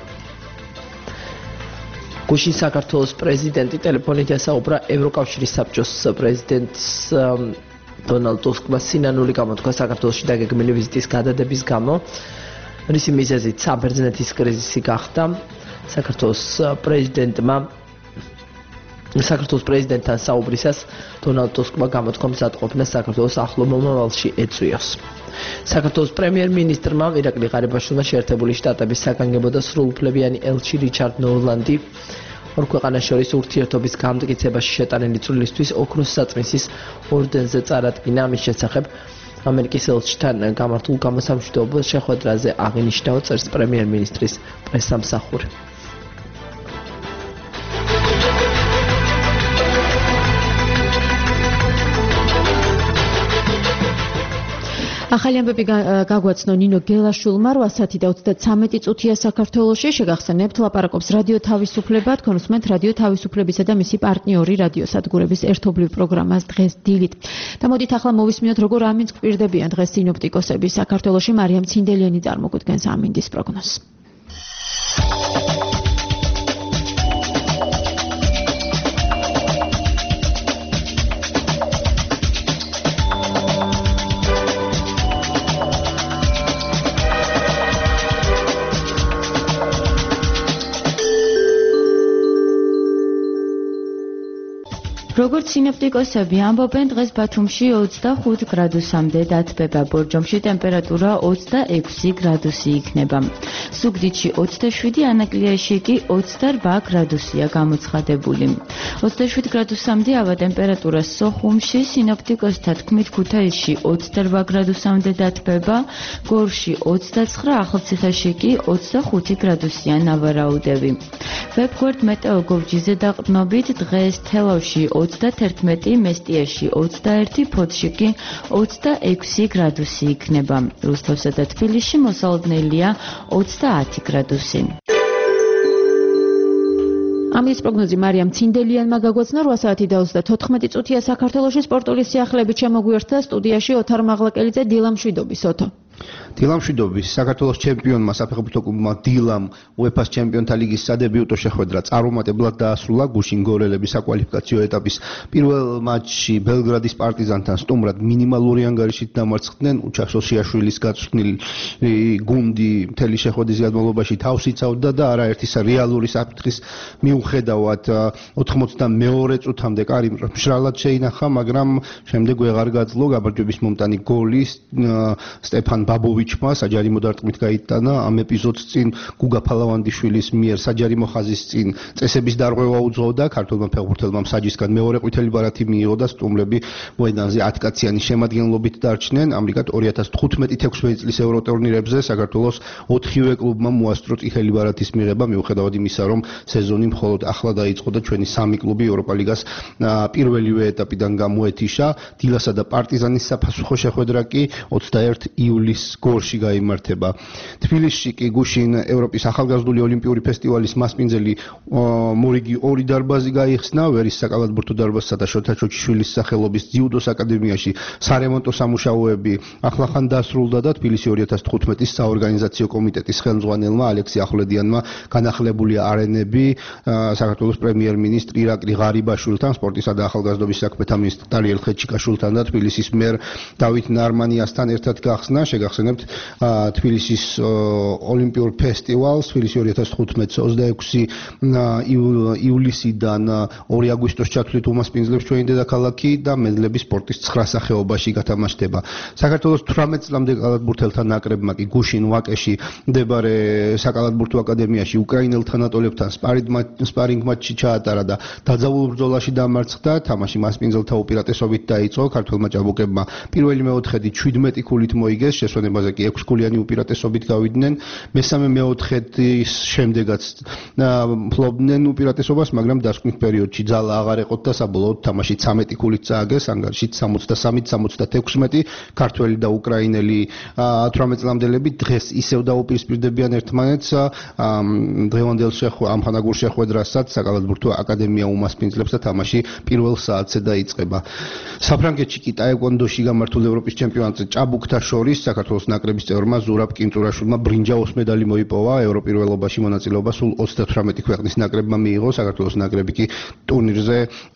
Speaker 3: გუშინ საქართველოს პრეზიდენტი ტელეფონით ესაუბრა ევროკავშირის საბჭოს პრეზიდენტს დონალდ ტუსკმა სინანული გამოთქვა საქართველოში დაგეგმილი ვიზიტის გადადების გამო, რისი მიზეზით საბერძნეთის კრიზისი გახდა. საქართველოს პრეზიდენტმა საქართველოს პრეზიდენტთან საუბრისას დონალდ ტუსკმა გამოთქვა მზადყოფნა საქართველოს ახლო მომავალში ეწვიოს. საქართველოს პრემიერ-მინისტრმა ირაკლი ღარიბაშვილმა შეერთებული შტატების საგანგებო და სრულუფლებიანი ელჩი რიჩარდ ნორლანდი ორ ქვეყანას შორის ურთიერთობის გამტკიცებაში შეტანილი წვლილისთვის ოქროს საწმისის ორდენზე წარადგინა. ამის შესახებ ამერიკის ელჩთან გამართულ გამოსამშვიდობო შეხვედრაზე აღინიშნა წერს პრემიერ-მინისტრის პრესსამსახური.
Speaker 2: ახალი ამბები გაგვაცნო ნინო გელაშვილმა. რვა საათი და ოცდათვრამეტი წუთია საქართველოში. შეგახსენებთ, ლაპარაკობს რადიო თავისუფლება. თქვენ უსმენთ რადიო თავისუფლებისა და მისი პარტნიორი რადიო სადგურების ერთობლივ პროგრამას დღეს დილით. და მოდით ახლა მოვისმინოთ, როგორ ამინდს გვპირდებიან დღეს სინოპტიკოსები. საქართველოში მარიამ ცინდელიანი წარმოგვიდგენს ამინდის პროგნოზს. როგორც სინოპტიკოსები ამბობენ, დღეს ბათუმში ოცდახუთ გრადუსამდე დათბება, ბორჯომში ტემპერატურა ოცდაექვსი გრადუსი იქნება. ზუგდიდში ოცდაშვიდი, ანაკლიაში კი ოცდარვა გრადუსია გამოცხადებული. ოცდაშვიდ გრადუსამდე ავა ტემპერატურა სოხუმში, სინოპტიკოსთა თქმით ქუთაისში ოცდარვა გრადუსამდე დათბება, გორში ოცდაცხრა, ახალციხეში კი ოცდახუთი გრადუსია ნავარაუდები.
Speaker 1: ვებგვერდ მეტეო გოვჯიზე დაყრდნობით დღეს თელავში ოცდაერთი, მესტიაში ოცდაერთი, ფოთში კი ოცდაექვსი გრადუსი იქნება. რუსთავსა და თბილისში მოსალოდნელია ოცდაათი გრადუსი.
Speaker 2: ამის პროგნოზი მარიამ ცინდელიანმა გაგვაცნა რვა საათი და ოცდათოთხმეტი წუთია საქართველოში სპორტული სიახლეებით შემოგვიერთდა სტუდიაში ოთარ მაღლაკელიძე დილამ შვიდობის ოთო.
Speaker 22: დილამ შვიდობის საქართველოს ჩემპიონმა საფეხბურთო კლუბმა დილამ უეფა-ს ჩემპიონთა ლიგის სადებიუტო შეხვედრა წარუმატებლად დაასრულა გუშინ გორელების საკვალიფიკაციო ეტაპის პირველ მატჩში ბელგრადის პარტიზანთან სტუმრად მინიმალური ანგარიშით დამარცხდნენ უჩახშოშიაშვილის გაწვრთნილი გუნდი მთელი შეხვედრის განმავლობაში თავს იცავდა და არაერთი რეალური საფრთხის მიუხედავად ოთხმოცდამეორე წუთამდე კარი მშრალად შეინახა, მაგრამ შემდეგ ვეღარ გაძლო გაბარჯვების მომტანი გოლი სტეფან ბაბოვიჩმა საჯარიმო დარტყმით გაიტანა. ამ ეპიზოდს წინ გუგა ფალავანდიშვილის მიერ საჯარიმო ხაზის წინ წესების დარღვევა უძღოდა. ქართულმა ფეხბურთელმა მსაჯისგან მეორე ყვითელი ბარათი მიიღო და სტუმრები მოედანზე ათი კაციანი შემადგენლობით დარჩნენ. ამრიგად ორი ათას თხუთმეტი თექვსმეტი წლის ევროტურნირებზე საქართველოს ოთხივე კლუბმა მოასწრო წითელი ბარათის მიღება, მიუხედავად იმისა, რომ სეზონი მხოლოდ ახლა დაიწყო და ჩვენი სამი კლუბი ევროპა ლიგას პირველივე ეტაპიდან გამოეთიშა. დილასა და პარტიზანის საფასუხო შეხვედრა კი ოცდაერთი იulis გორში გაიმართება. თბილისში კი გუშინ ევროპის ახალგაზრდული ოლიმპიური ფესტივალის მასპინძელი მორიგი ორი დარბაზი გაიხსნა. ვერის საკალათბურთო დარბაზსა და შოთა ჩოჩიშვილის სახელობის ძიუდოს აკადემიაში სარემონტო სამუშაოები ახლახან დასრულდა და თბილისი ორი ათას თხუთმეტის საორგანიზაციო კომიტეტის ხელმძღვანელმა ალექსი ახვლედიანმა განახლებული არენები საქართველოს პრემიერ-მინისტრ ირაკლი ღარიბაშვილთან, სპორტისა და ახალგაზრდობის საქმეთა მინისტრ ტარიელ ხეჩიკაშვილთან და თბილისის მერ დავით ნარმანიასთან ერთად გახსნა. შეგახსენებთ თბილისის ოლიმპიურ ფესტივალს თბილისი ორი ათას თხუთმეტის ოცდაექვსი ივლისიდან ორი აგვისტოს ჩათვლით უმასპინძლებს ჩვენი დედაქალაქი და მედლების სპორტის ცხრა სახეობაში გათამაშდება. საქართველოს თვრამეტ წლამდე კალათბურთელთა ნაკრებმა კი გუშინ ვაკეში მდებარე საკალათბურთო აკადემიაში უკრაინელ თანატოლებთან სპარინგ მატჩი ჩაატარა და დაძაბულ ბრძოლაში დამარცხდა. თამაში მასპინძელთა უპირატესობით დაიწყო. ქართველმა ჭაბუკებმა პირველი მეოთხედი შვიდმეტი ქულით მოიგეს, შესვენებაზე კი ექვსი ქულიანი უპირატესობით გავიდნენ. მესამე მეოთხედის შემდეგაც ფლობდნენ უპირატესობას, მაგრამ დასკვნით პერიოდში ძალა აღარ ეყოთ და საბოლოოდ თამაში ცამეტი ქულით წააგეს, ანგარიშით სამოცდასამი სამოცდათექვსმეტი. ქართველი და უკრაინელი თვრამეტ წლამდელები დღეს ისევ დაუპირისპირდებიან ერთმანეთს. დღევანდელ ამხანაგურ შეხვედრასაც საკალათბურთო აკადემია უმასპინძლებს და თამაში პირველ საათზე დაიწყება. საფრანგეთში კი ტაეკვონდოში გამართულ ევროპის ჩემპიონატზე ჭაბუკთა შორის საქართველოს ნაკრების წევრმა ზურაბ კინწურაშვილმა ბრინჯაოს მედალი მოიპოვა. ევროპირველობაში მონაწილეობა სულ ოცდათვრამეტი ქვეყნის ნაკრებმა მიიღო. საქართველოს ნაკრები კი ტურნირზე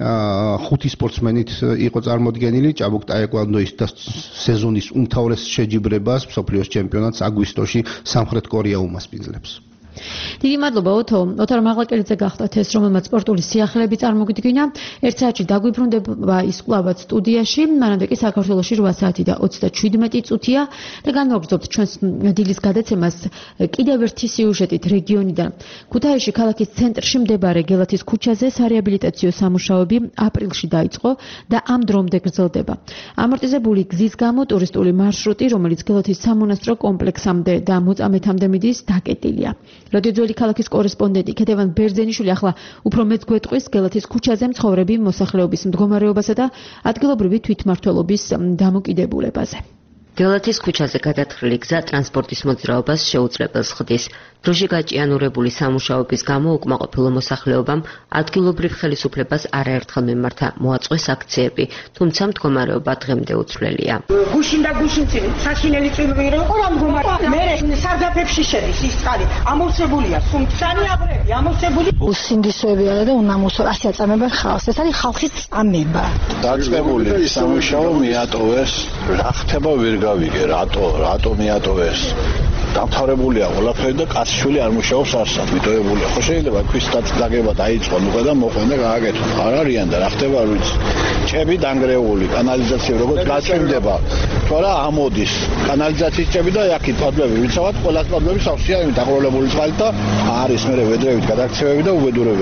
Speaker 22: ხუთი სპორტსმენით იყო წარმოდგენილი. ჭაბუკ ტაეკვონდოის სეზონის უმთავრეს შეჯიბრებას მსოფლიოს ჩემპიონატს აგვისტოში სამხრეთ კორეა უმასპინძლებს.
Speaker 2: დიდი მადლობა ოთო. ოთარ მაღლაკელიძე გახდათ ეს, რომელმაც სპორტული სიახლეები წარმოგიდგინა. ერთ საათში დაგვიბრუნდება ის კვლავაც სტუდიაში. მანამდე კი საქართველოში რვა საათი და ოცდაშვიდმეტი წუთია და განვაგრძობთ ჩვენს დილის გადაცემას კიდევ ერთი სიუჟეტით რეგიონიდან. ქუთაისში ქალაქის ცენტრში მდებარე გელათის ქუჩაზე სარეაბილიტაციო სამუშაოები აპრილში დაიწყო და ამ დრომდე გრძელდება. ამორტიზებული გზის გამო ტურისტული მარშრუტი, რომელიც გელათის სამონასტრო კომპლექსამდე და მოწამეთამდე მიდის, დაკეტილია. რადიო ძველი ქალაქის კორესპონდენტი ქეთევან ბერძენიშვილი ახლა უფრო მეც გვეტყვის გელათის ქუჩაზე მცხოვრები მოსახლეობის მდგომარეობასა და ადგილობრივი თვითმმართველობის დამოკიდებულებაზე.
Speaker 23: გელათის ქუჩაზე გადათხრილი გზა ტრანსპორტის მოძრაობას შეუძლებელს ხდის. დროში გაჭიანურებული სამუშაოების გამო უკმაყოფილო მოსახლეობამ ადგილობრივ ხელისუფლებას არაერთხელ მიმართა მოაწყვეს აქციები, თუმცა მდგომარეობა დღემდე უცვლელია.
Speaker 24: გუშინ და გუშინ წინ საშინელი წვიმები რო იყო რა მდგომარეობა. მე სარდაფებში შედის ის წყალი. ამოვსებულია სუნთქანი აბრები, ამოვსებული.
Speaker 25: უსინდისოები არა და უნამოსო ასე აწამებენ ხალხს. ეს არის ხალხის წამება.
Speaker 26: დაწყებული სამუშაო მიატოვეს, რა ხდება ვერ გავიგე, რატო, რატო მიატოვეს. დამთავრებულია ყველაფერი და კაცშვილი არ მუშაობს არსად, მიტოვებულია. ხო შეიძლება ქვის დაგება დაიწყო, ნუ და მოყვენ და გააკეთო. არ არიან და რა ხდება არ ვიცი. ჭები დანგრეული, კანალიზაცია როგორც გაწმდება. თორა ამოდის კანალიზაციის ჭები და აქეთ პაბლები ვიცავთ, ყველა პაბლები სავსეა იმ დაღროლებული წყალით და არის მერე ვედრებით გადაქცევები და უბედურებები.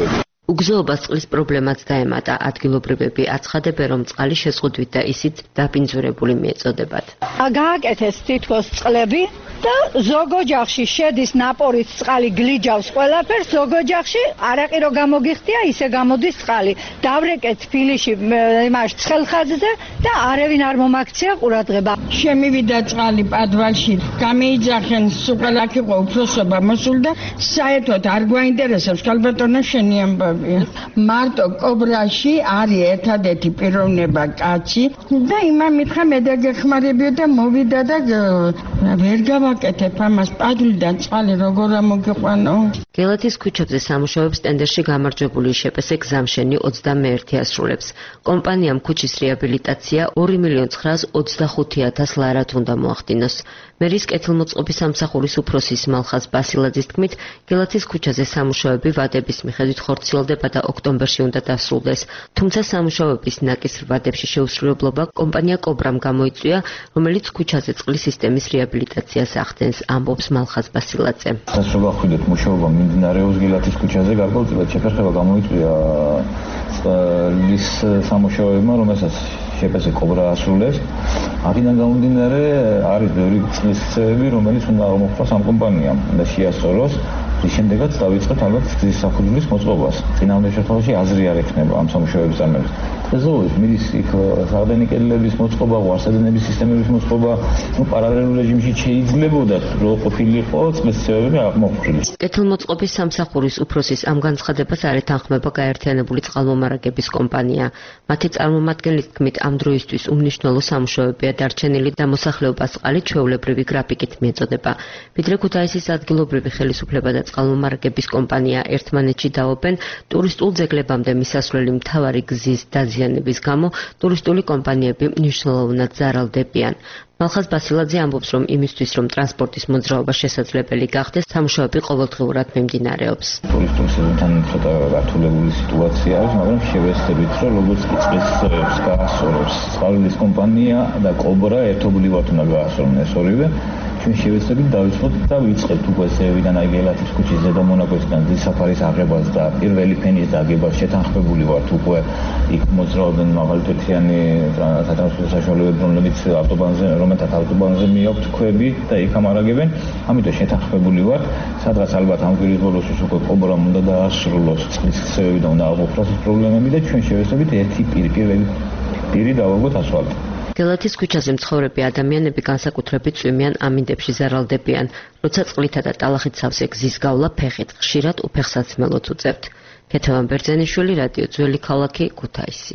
Speaker 23: უგზოობას წყლის პრობლემაც დაემატა. ადგილობრივები აცხადებენ, რომ წყალი შეზღუდვით და ისიც დაბინძურებული მიეწოდებათ.
Speaker 25: გააკეთეს თითქოს წყლები და ზოგ ოჯახში შედის ნაპორის წყალი გლიჯავს ყველაფერს, ზოგ ოჯახში არაყი რო გამოგიხდია, ისე გამოდის წყალი. დავრეკეთ ფილიში იმაში ცხელხაზზე და არავინ არ მომაქცია ყურადღება.
Speaker 4: შემივიდა წყალი პადვალში, გამეიძახენ სუყალაკი ყო უფროსობა მოსულ და საერთოდ არ გვაინტერესებს ქალბატონო შენი ამბავია. მარტო კობრაში არის ერთადერთი პიროვნება კაცი და იმამ მითხრა მე დაგეხმარებიო და მოვიდა და ვერ გავაკეთებ ამას პადლიდან წყალი როგორ ამოგიყვანო.
Speaker 23: გელათის ქუჩებზე სამუშაოებს ტენდერში გამარჯვებული შეპესე გზამშენი ოცდამეერთი ასრულებს. კომპანიამ ქუჩის რეაბილიტაცია ორი მილიონი ცხრაას ოცდახუთი ათას ლარად უნდა მოახდინოს. მერის კეთილმოწყობის სამსახურის უფროსის მალხაზ ბასილაძის თქმით, გელათის ქუჩაზე სამუშაოები ვადების მიხედვით ხორციელდება და ოქტომბერში უნდა დასრულდეს. თუმცა სამუშაოების ნაკისრ ვადებში შეუსრულებლობა კომპანია კობრამ გამოიწვია, რომელიც ქუჩაზე წყლის სისტემის რეაბილიტაციას ახდენს, ამბობს მალხაზ ბასილაძე.
Speaker 5: დასრულება ხვიდეთ მუშაობა მიმდინარეობს გელათის ქუჩაზე, გარკვეულწილად შეფერხება გამოიწვია წყლის სამუშაოებმა, რომელსაც შეპესე კობრა ასრულებს. აქედან გამომდინარე არის ბევრი წყლის ქცევები, რომელიც უნდა აღმოფხვრას ამ კომპანიამ და შეასწოროს. რის შემდეგაც დავიწყეთ ალბათ გზის საფუძვლის მოწყობას. წინააღმდეგ შემთხვევაში აზრი არ ექნება ამ სამუშაოების წარმოებას. ზოგადად მიდის იქ საყრდენი კედლების მოწყობა, ვარსადენების სისტემების მოწყობა, ნუ პარალელურ რეჟიმში შეიძლებოდა რო ყოფილიყო წყლის ქცევები აღმოფხვრილი.
Speaker 23: კეთილმოწყობის სამსახურის უფროსის ამ განცხადებას არ ეთანხმება გაერთიანებული წყალმომარაგების კომპანია. მათი წარმომადგენლის თქმით, ამ დროისთვის უმნიშვნელო სამუშაოებია დარჩენილი და მოსახლეობას წყალი ჩვეულებრივი გრაფიკით მიეწოდება. ვიდრე ქუთაისის ადგილობრივი ხელისუფლება და წყალმომარაგების კომპანია ერთმანეთში დაობენ, ტურისტულ ძეგლებამდე მისასვლელი მთავარი გზის დაზიანების გამო ტურისტული კომპანიები მნიშვნელოვნად ზარალდებიან. მალხაზ ბასილაძე ამბობს, რომ იმისთვის, რომ ტრანსპორტის მოძრაობა შესაძლებელი გახდეს, სამუშაოები ყოველდღიურად მიმდინარეობს.
Speaker 5: ტურისტულ სეზონთან ცოტა გართულებული სიტუაცია არის, მაგრამ შევეცდებით, რომ როგორც კი წყლის ქცევებს გაასწორებს წყალვლის კომპანია და კობრა ერთობლივად უნდა გაასწორონ ეს ორივე. ჩვენ შევეცდებით დავიწყოთ და ვიწყებთ უკვე ზევიდან აი გელათის ქუჩის ზედა მონაკვეთიდან გზის საფარის აღებას და პირველი ფენის დაგებას შეთანხმებული ვართ უკვე იქ მოძრაობენ მაღალთეთიანი სატრანსპორტო საშუალებები, რომლებიც ავტობანზე რომელთაც ავტობანზე მიაქვთ ქვები და იქ ამარაგებენ. ამიტომ შეთანხმებული ვართ, სადღაც ალბათ ამ კვირის ბოლოსთვის უკვე კობრამ უნდა დაასრულოს წყლის ქცევები და უნდა აღმოფხვრას ეს პრობლემები და ჩვენ შევეცდებით ერთი პირი პირველი პირი დავაგოთ ასფალტი.
Speaker 23: გელათის ქუჩაზე მცხოვრები ადამიანები განსაკუთრებით წვიმიან ამინდებში ზარალდებიან, როცა წყლითა და ტალახით სავსე გზის გავლა ფეხით, ხშირად უფეხსაცმელოც უწევთ. ქეთევან ბერძენიშვილი, რადიო ძველი ქალაქი, ქუთაისი.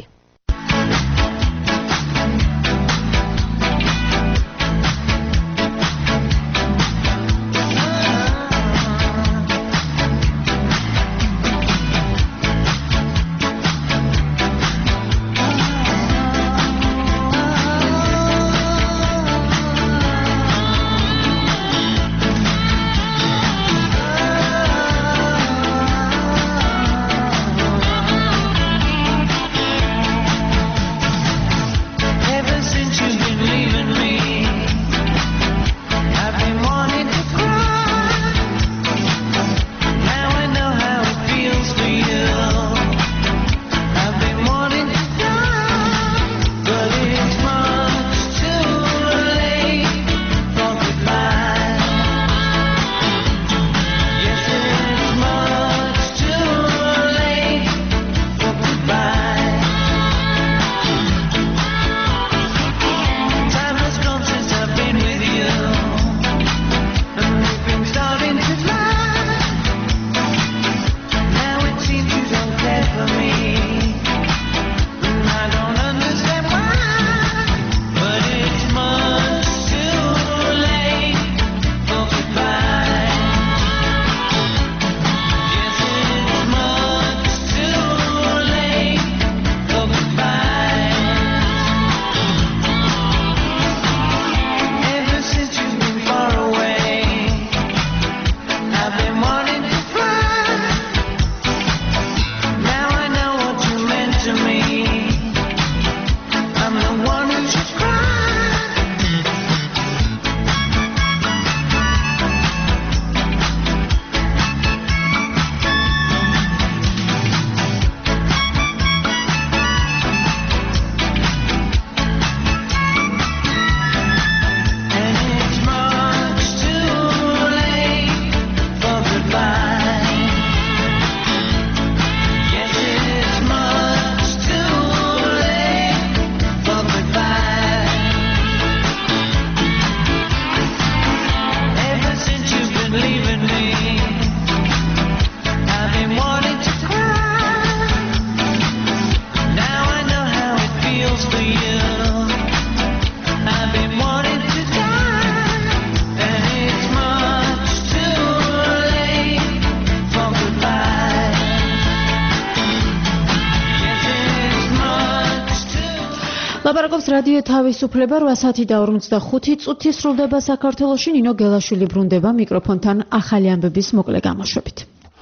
Speaker 2: ლაპარაკობს რადიო თავისუფლება რვა საათი და ორმოცდახუთი წუთი სრულდება საქართველოში. ნინო გელაშვილი ბრუნდება მიკროფონთან ახალი ამბების მოკლე გამოშვებით.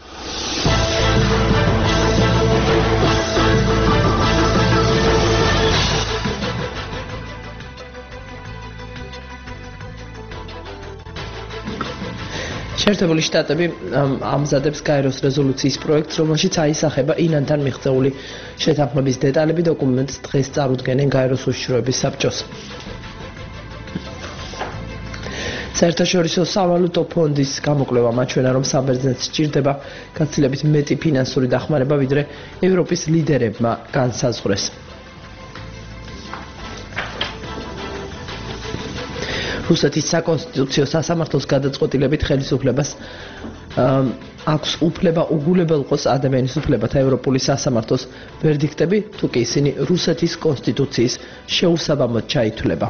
Speaker 3: შეერთებული შტატები ამზადებს გაეროს რეზოლუციის პროექტს, რომელშიც აისახება ირანთან მიღწეული შეთანხმების დეტალები. დოკუმენტს დღეს წარუდგენენ გაეროს უშიშროების საბჭოს. საერთაშორისო სავალუტო ფონდის გამოკვლევა მაჩვენა, რომ საბერძნეთს სჭირდება გაცილებით მეტი ფინანსური დახმარება, ვიდრე ევროპის ლიდერებმა განსაზღვრეს. რუსეთის საკონსტიტუციო სასამართლოს გადაწყვეტილებით ხელისუფლებას აქვს უფლება უგულებელყოს ადამიანის უფლებათა ევროპული სასამართლოს ვერდიქტები, თუ კი ისინი რუსეთის კონსტიტუციის შეუსაბამოდ ჩაითვლება.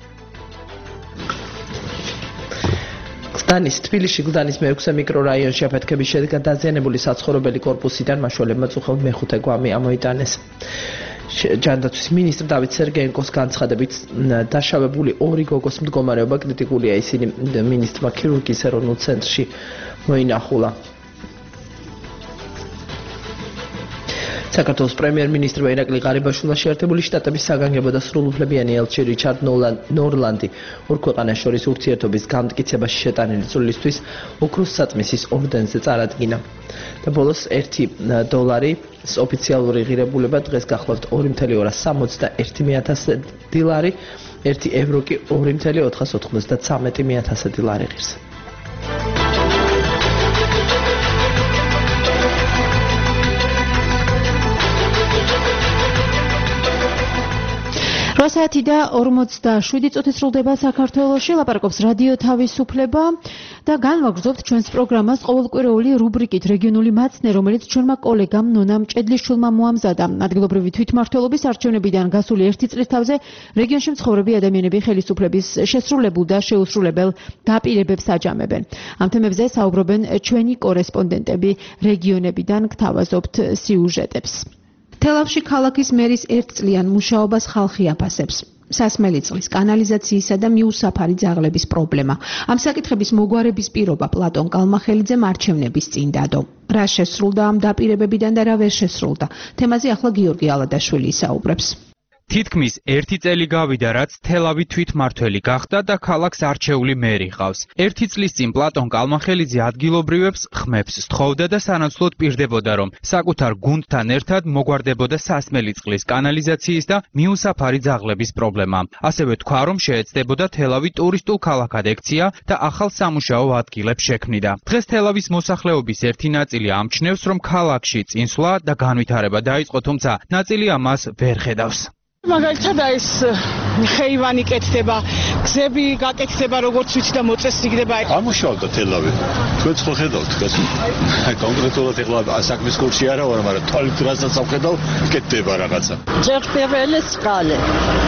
Speaker 3: გზდანის თბილისში გზდანის მეექვსე მიკრორაიონში აფეთქების შედეგად დაზიანებული საცხოვრებელი კორპუსიდან მაშველებმა წუხად მეხუთე გვამი ამოიტანეს. ჯანდაცვის მინისტრ დავით სერგეენკოს განცხადებით დაშავებული ორი გოგოს მდგომარეობა კრიტიკულია. ისინი მინისტრმა ქირურგიის ეროვნულ ცენტრში მოინახულა. საქართველოს პრემიერ-მინისტრმა ირაკლი ღარიბაშვილმა შეერთებული შტატების საგანგებო და სრულუფლებიანი ელჩი რიჩარდ ნორლანდი ორ ქვეყანას შორის ურთიერთობის განმტკიცებაში შეტანილი წვლილისთვის ოქროს საწმისის ორდენზე წარადგინა. და ბოლოს ერთი დოლარი ოფიციალური ღირებულება დღეს გახლავთ ორი წუთი სამოცდაერთი ათასი დილარი, ერთი ევრო კი ორი წუთი ოთხმოცდათრამეტი ათასი დილარი ღირს. რვა საათი და ორმოცდაშვიდი წუთი სრულდება საქართველოში. ლაპარაკობს რადიო თავისუფლება და განვაგრძობთ ჩვენს პროგრამას ყოველკვირეული რუბრიკით რეგიონული მაცნე, რომელიც ჩვენმა კოლეგამ ნონამ ჭედლიშვილმა მოამზადა. ადგილობრივი თვითმმართველობის არჩევნებიდან გასული ერთი წლის თავზე რეგიონში მცხოვრები ადამიანები ხელისუფლების შესრულებულ და შეუსრულებელ დაპირებებს აჯამებენ. ამ თემებზე საუბრობენ ჩვენი კორესპონდენტები რეგიონებიდან. გთავაზობთ სიუჟეტებს. თელავში ქალაქის მერის ერთწლიან მუშაობას ხალხი აფასებს. სასმელი წყლის, კანალიზაციისა და მიუსაფარი ძაღლების პრობლემა. ამ საკითხების მოგვარების პირობა პლატონ კალმახელიძემ არჩევნების წინ დადო. რა შესრულდა ამ დაპირებებიდან და რა ვერ შესრულდა? თემაზე ახლა გიორგი ალადაშვილი ისაუბრებს.
Speaker 15: თითქმის ერთი წელი გავიდა, რაც თელავი თვითმმართველი გახდა და ქალაქს არჩეული მერი ყავს. ერთი წლის წინ პლატონ კალმახელიძე ადგილობრივებს ხმებს სთხოვდა და სანაცვლოდ პირდებოდა, რომ საკუთარ გუნდთან ერთად მოგვარდებოდა სასმელი წყლის, კანალიზაციის და მიუსაფარი ძაღლების პრობლემა. ასევე თქვა, რომ შეეცდებოდა თელავი ტურისტულ ქალაქად ექცია და ახალ სამუშაო ადგილებს შექმნიდა. დღეს თელავის მოსახლეობის ერთი ნაწილი ამჩნევს, რომ ქალაქში წინსვლა და განვითარება დაიწყო, თუმცა ნაწილი ამას ვერ ხედავს.
Speaker 24: მაგალითად ეს ხეივანი კეთდება, გზები გაკეთდება, როგორც ვიცი და მოწესრიგდება.
Speaker 26: ამუშავდა თელავი. თქვენც ხო ხედავთ, კონკრეტულად ეხლა საქმის კურსი არა ვარ, მაგრამ თვალით რასაც ავხედავ, კეთდება რაღაცა.
Speaker 6: ჯერტებელი წყალი.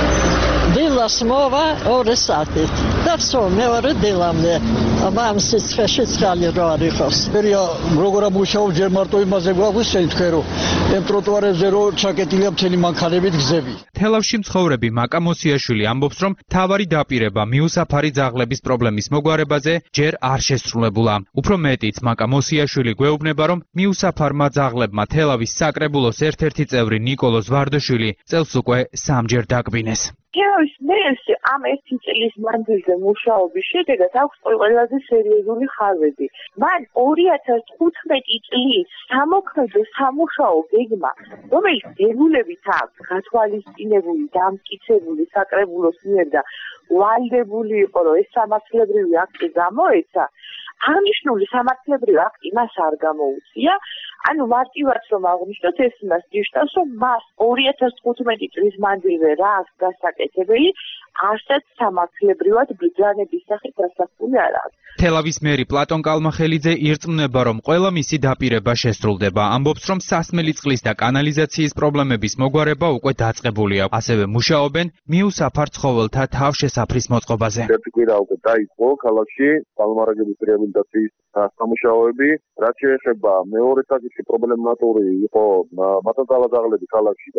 Speaker 6: დილას მოვა ორი საათით. და სულ მეორე დილამდე. ამ სიცხეში წყალი რო არ იყოს.
Speaker 26: ერია როგორ ამუშავო ჯერ მარტო იმაზე გვაგვისცენ თქვენ რომ ამ ტროტუარებზე რო ჩაკეტილია მთელი მანქანებით გზები.
Speaker 15: თელავში მცხოვრები მაკა მოსიაშვილი ამბობს, რომ თავარი დაპირება მიუსაფარი ძაღლების პრობლემის მოგვარებაზე ჯერ არ შესრულებულა. უფრო მეტიც, მაკა მოსიაშვილი გვეუბნება, რომ მიუსაფარმა ძაღლებმა თელავის საკრებულოს ერთ-ერთი წევრი ნიკოლოზ ვარდოშვილი წელს უკვე სამჯერ დაკვინეს.
Speaker 7: თელავის მერში ამ ერთი წლის მანძილზე მუშაობის შედეგად აქვს ყველაზე სერიოზული ხარვები. მან ორი ათას თხუთმეტი წლის სამოქმედო სამუშაო გეგმა, რომელიც დებულებით აქვს გათვალისწინებული, დამტკიცებული საკრებულოს მიერ და ვალდებული იყო, რომ ეს სამართლებრივი აქტი გამოეცა, აღნიშნული სამართლებრივი აქტი მას არ გამოუწია. ანუ მარტივად რომ აღვნიშნოთ, ეს იმას ნიშნავს, რომ მას ორი ათას თხუთმეტი წლის მანძილზე რა აქვს გასაკეთებელი, არცერთ სამართლებრივად ბრძანების სახით დასახული არ აქვს.
Speaker 15: თელავის მერი პლატონ კალმახელიძე ირწმუნება, რომ ყველა მისი დაპირება შესრულდება. ამბობს, რომ სასმელი წყლის და კანალიზაციის პრობლემების მოგვარება უკვე დაწყებულია. ასევე მუშაობენ მიუსაფარ ცხოველთა თავშესაფრის მოწყობაზე.
Speaker 8: ერთი კვირა უკვე დაიწყო ქალაქში წყალმარაგების რეაბილიტაციის სამუშაოები. რაც შეეხება მეორე საკითხი პრობლემატური იყო მათათალა ძაღლები ქალაქში და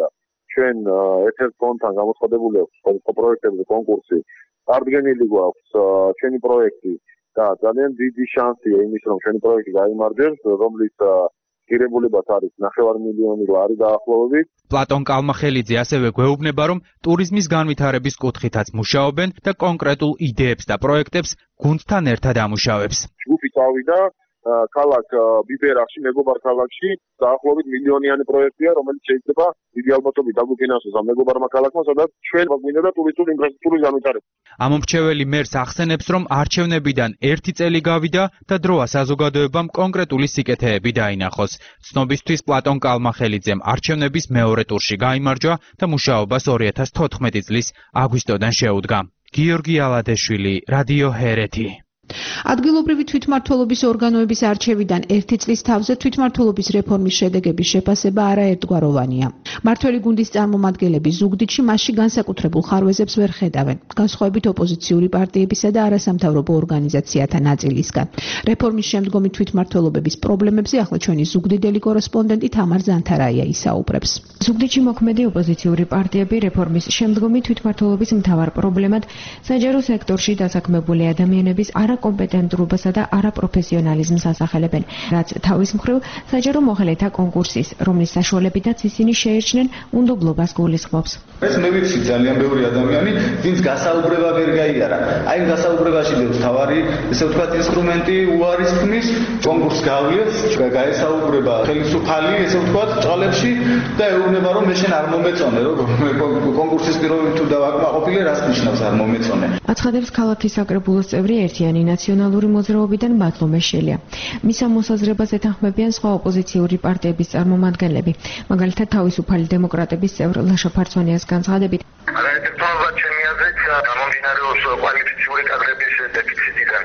Speaker 8: ჩვენ ერთ-ერთ ფონდთან გამოცხადებული აქვს სხვა პროექტებზე კონკურსი. წარდგენილი გვაქვს ჩვენი პროექტი და ძალიან დიდი შანსია იმის, რომ ჩვენი პროექტი გაიმარჯვებს, რომლის ღირებულებაც არის ნახევარ მილიონი ლარი დაახლოებით.
Speaker 15: პლატონ კალმახელიძე ასევე გვეუბნება, რომ ტურიზმის განვითარების კუთხითაც მუშაობენ და კონკრეტულ იდეებს და პროექტებს გუნდთან ერთად ამუშავებს.
Speaker 8: ჯგუფი წავიდა ქალაქ ბიბერახში, მეგობარ ქალაქში, დაახლოებით მილიონიანი პროექტია, რომელიც შეიძლება დიდი ალბათობით დაგვიფინანსოს ამ მეგობარმა ქალაქმა, სადაც ჩვენ გვინდა და ტურისტული ინფრასტრუქტურის განვითარება.
Speaker 15: ამომრჩეველი მერს ახსენებს, რომ არჩევნებიდან ერთი წელი გავიდა და დროა საზოგადოებამ კონკრეტული სიკეთეები დაინახოს. ცნობისთვის პლატონ კალმახელიძემ არჩევნების მეორე ტურში გაიმარჯვა და მუშაობას ორი ათას თოთხმეტი წლის აგვისტოდან შეუდგა. გიორგი ალადეშვილი, რადიო ჰერეთი.
Speaker 2: ადგილობრივი თვითმმართველობის ორგანოების არჩევიდან ერთი წლის თავზე თვითმმართველობის რეფორმის შედეგების შეფასება არაერთგვაროვანია. მმართველი გუნდის წარმომადგენლები ზუგდიდში მასში განსაკუთრებულ ხარვეზებს ვერ ხედავენ, განსხვავებით ოპოზიციური პარტიებისა და არასამთავრობო ორგანიზაციათა ნაწილისგან. რეფორმის შემდგომი თვითმმართველობების პრობლემებზე ახლა ჩვენი ზუგდიდელი კორესპონდენტი თამარ ზანთარაია ისაუბრებს.
Speaker 9: ზუგდიდში მოქმედი ოპოზიციური პარტიები რეფორმის შემდგომი თვითმმართველობის მთავარ პრობლემად საჯარო სექტორში დასაქმებული ადამიანების არაკომპეტენტურობასა და არაპროფესიონალიზმს ასახელებენ, რაც თავის მხრივ საჯარო მოხელეთა კონკურსის, რომლის საშუალებითაც ისინი შეერჩნენ უნდობლობას გულისხმობს.
Speaker 10: ეს მე ვიცი ძალიან ბევრი ადამიანი, ვინც გასაუბრება ვერ გაიარა. აი ამ გასაუბრებაში დევს თავარი, ესე ვთქვათ, ინსტრუმენტი უარისქმის, კონკურსს გავიებს, გაესაუბრება ხელისუფალი, ესე ვთქვათ, ჭალებში და ეუბნება, რომ მე შენ არ მომეწონე, რომ კონკურსის პირობები თუ დავაკმაყოფილე, რას ნიშნავს არ მომეწონე.
Speaker 9: აცხადებს ქალაქის საკრებულოს წევრი ერთიანი ნაციონალური მოძრაობიდან ბატლომე შელია. მის ამ მოსაზრებას ეთანხმებიან სხვა ოპოზიციური პარტიების წარმომადგენლები, მაგალითად თავისუფალი დემოკრატების წევრ ლაშა ფარცვანიას განცხადებით.
Speaker 11: არაერთგვაროვანია ჩემი აზრით, გამომდინარეობს კვალიფიციური კადრების დეფიციტიდან.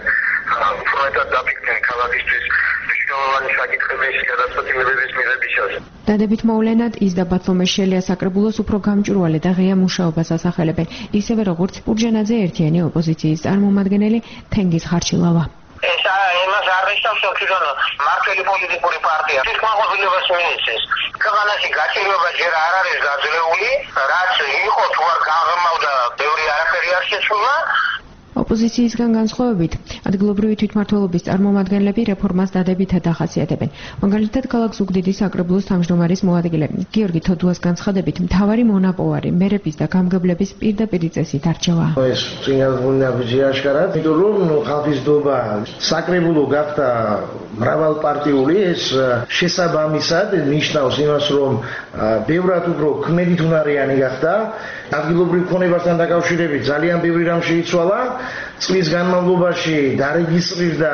Speaker 11: უფრო დაფიქრდნენ ქალაქისთვის მნიშვნელოვანი საკითხების გადაწყვეტილებების მიღებისას.
Speaker 9: დადებით მოვლენად ის და ბატლომე შელია საკრებულოს უფრო გამჭვირვალე და ღია მუშაობას ასახელებენ, ისევე როგორც პურჯანაძე ერთიანი ოპოზიციის წარმომადგენელი თენგიზ ხარჩილავა.
Speaker 11: ეს იმას არ ნიშნავს, რომ მმართველი პოლიტიკური პარტია თვითმაყოფილებას მიეცეს. ქვეყანაში გაჭირვება ჯერ არ არის გაძლეული, რაც იყო თუ არ გაღრმავდა ბევრი არაფერი არ შეცვლა.
Speaker 9: ოპოზიციისგან განსხვავებით, ადგილობრივი თვითმმართველობის წარმომადგენლები რეფორმას დადებითად ახასიათებენ. მაგალითად, ქალაქ ზუგდიდის საკრებულოს თავმჯდომარის მოადგილე გიორგი თოდუას განცხადებით, მთავარი მონაპოვარი მერების და გამგებლების პირდაპირი წესით არჩევა.
Speaker 12: ეს წინასწარ ვიაშკარად, იმიტომ რომ ხალხის დობა საკრებულო გახდა მრავალპარტიული, ეს შესაბამისად ნიშნავს იმას, რომ ბევრად უფრო ქმედითუნარიანი გახდა. ადგილობრივ ქონებასთან დაკავშირებით ძალიან ბევრი რამ შეიცვალა. წლის განმავლობაში დარეგისტრირდა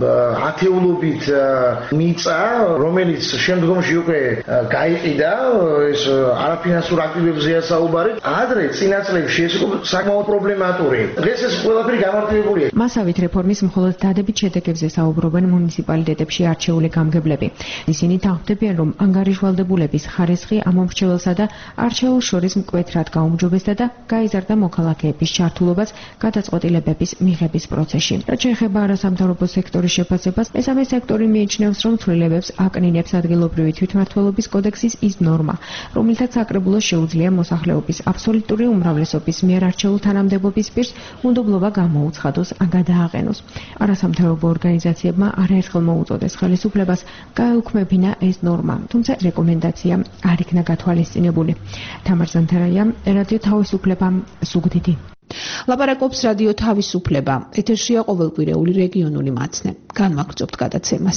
Speaker 12: ათეულობით მიწა, რომელიც შემდგომში უკვე გაიყიდა, ეს არაფინანსურ აქტივებზეა საუბარი. ადრე წინა წლებში ეს საკმაოდ პრობლემატური. დღეს ეს ყველაფერი გამარტივებულია.
Speaker 9: მასავით რეფორმის მხოლოდ დადებით შედეგებზე საუბრობენ მუნიციპალიტეტებში არჩეული გამგებლები. ისინი თანხმდებიან, რომ ანგარიშვალდებულების ხარისხი ამომრჩეველსა და არჩეულს შორის მკვეთრად გაუმჯობესდა და გაიზარდა მოქალაქეების ჩართულობაც გადაწყვეტილებების მიღების პროცესში. რაც შეეხება არასამთავრობო სექტორის შეფასებას, მესამე სექტორი მიიჩნევს, რომ ცვლილებებს აკნინებს ადგილობრივი თვითმმართველობის კოდექსის ის ნორმა, რომლითაც საკრებულოს შეუძლია მოსახლეობის აბსოლუტური უმრავლესობის მიერ არჩეულ თანამდებობის პირს უნდობლობა გამოუცხადოს ან გადააყენოს. არასამთავრობო ორგანიზაციებმა არაერთხელ მოუწოდეს ხელისუფლებას გაეუქმებინა ეს ნორმა, თუმცა რეკომენდაცია არ იქნა გათვალისწინებული. თამარ ზანთარაია, რადიო თავისუფლება, ზუგდიდი.
Speaker 2: ლაპარაკობს რადიო თავისუფლება. ეთერშია ყოველკვირეული რეგიონული მაცნე. განვაგრძობთ გადაცემას.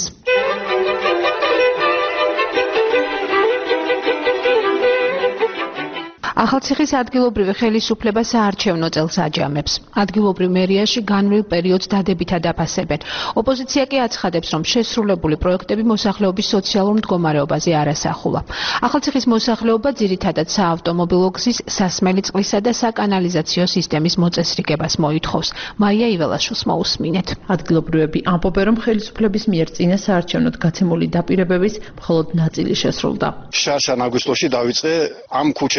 Speaker 2: ახალციხის ადგილობრივი ხელისუფლება საარჩევნო წელს აჯამებს. ადგილობრივ მერიაში განვლილ პერიოდს დადებითად აფასებენ. ოპოზიცია კი აცხადებს, რომ შესრულებული პროექტები მოსახლეობის სოციალურ მდგომარეობაზე არ ასახულა. ახალციხის მოსახლეობა ძირითადად საავტომობილო გზის, სასმელი წყლისა და საკანალიზაციო სისტემის მოწესრიგებას მოითხოვს. მაია იველაშვილს მოусმინეთ.
Speaker 13: ადგილობრივები ამბობენ, რომ ხელისუფლების მიერ წინა საარჩევნოდ გაცემული დაპირებების მხოლოდ ნაწილი შესრულდა.
Speaker 14: შარშან აგვისტოში დავიწყე ამ ქუჩებზე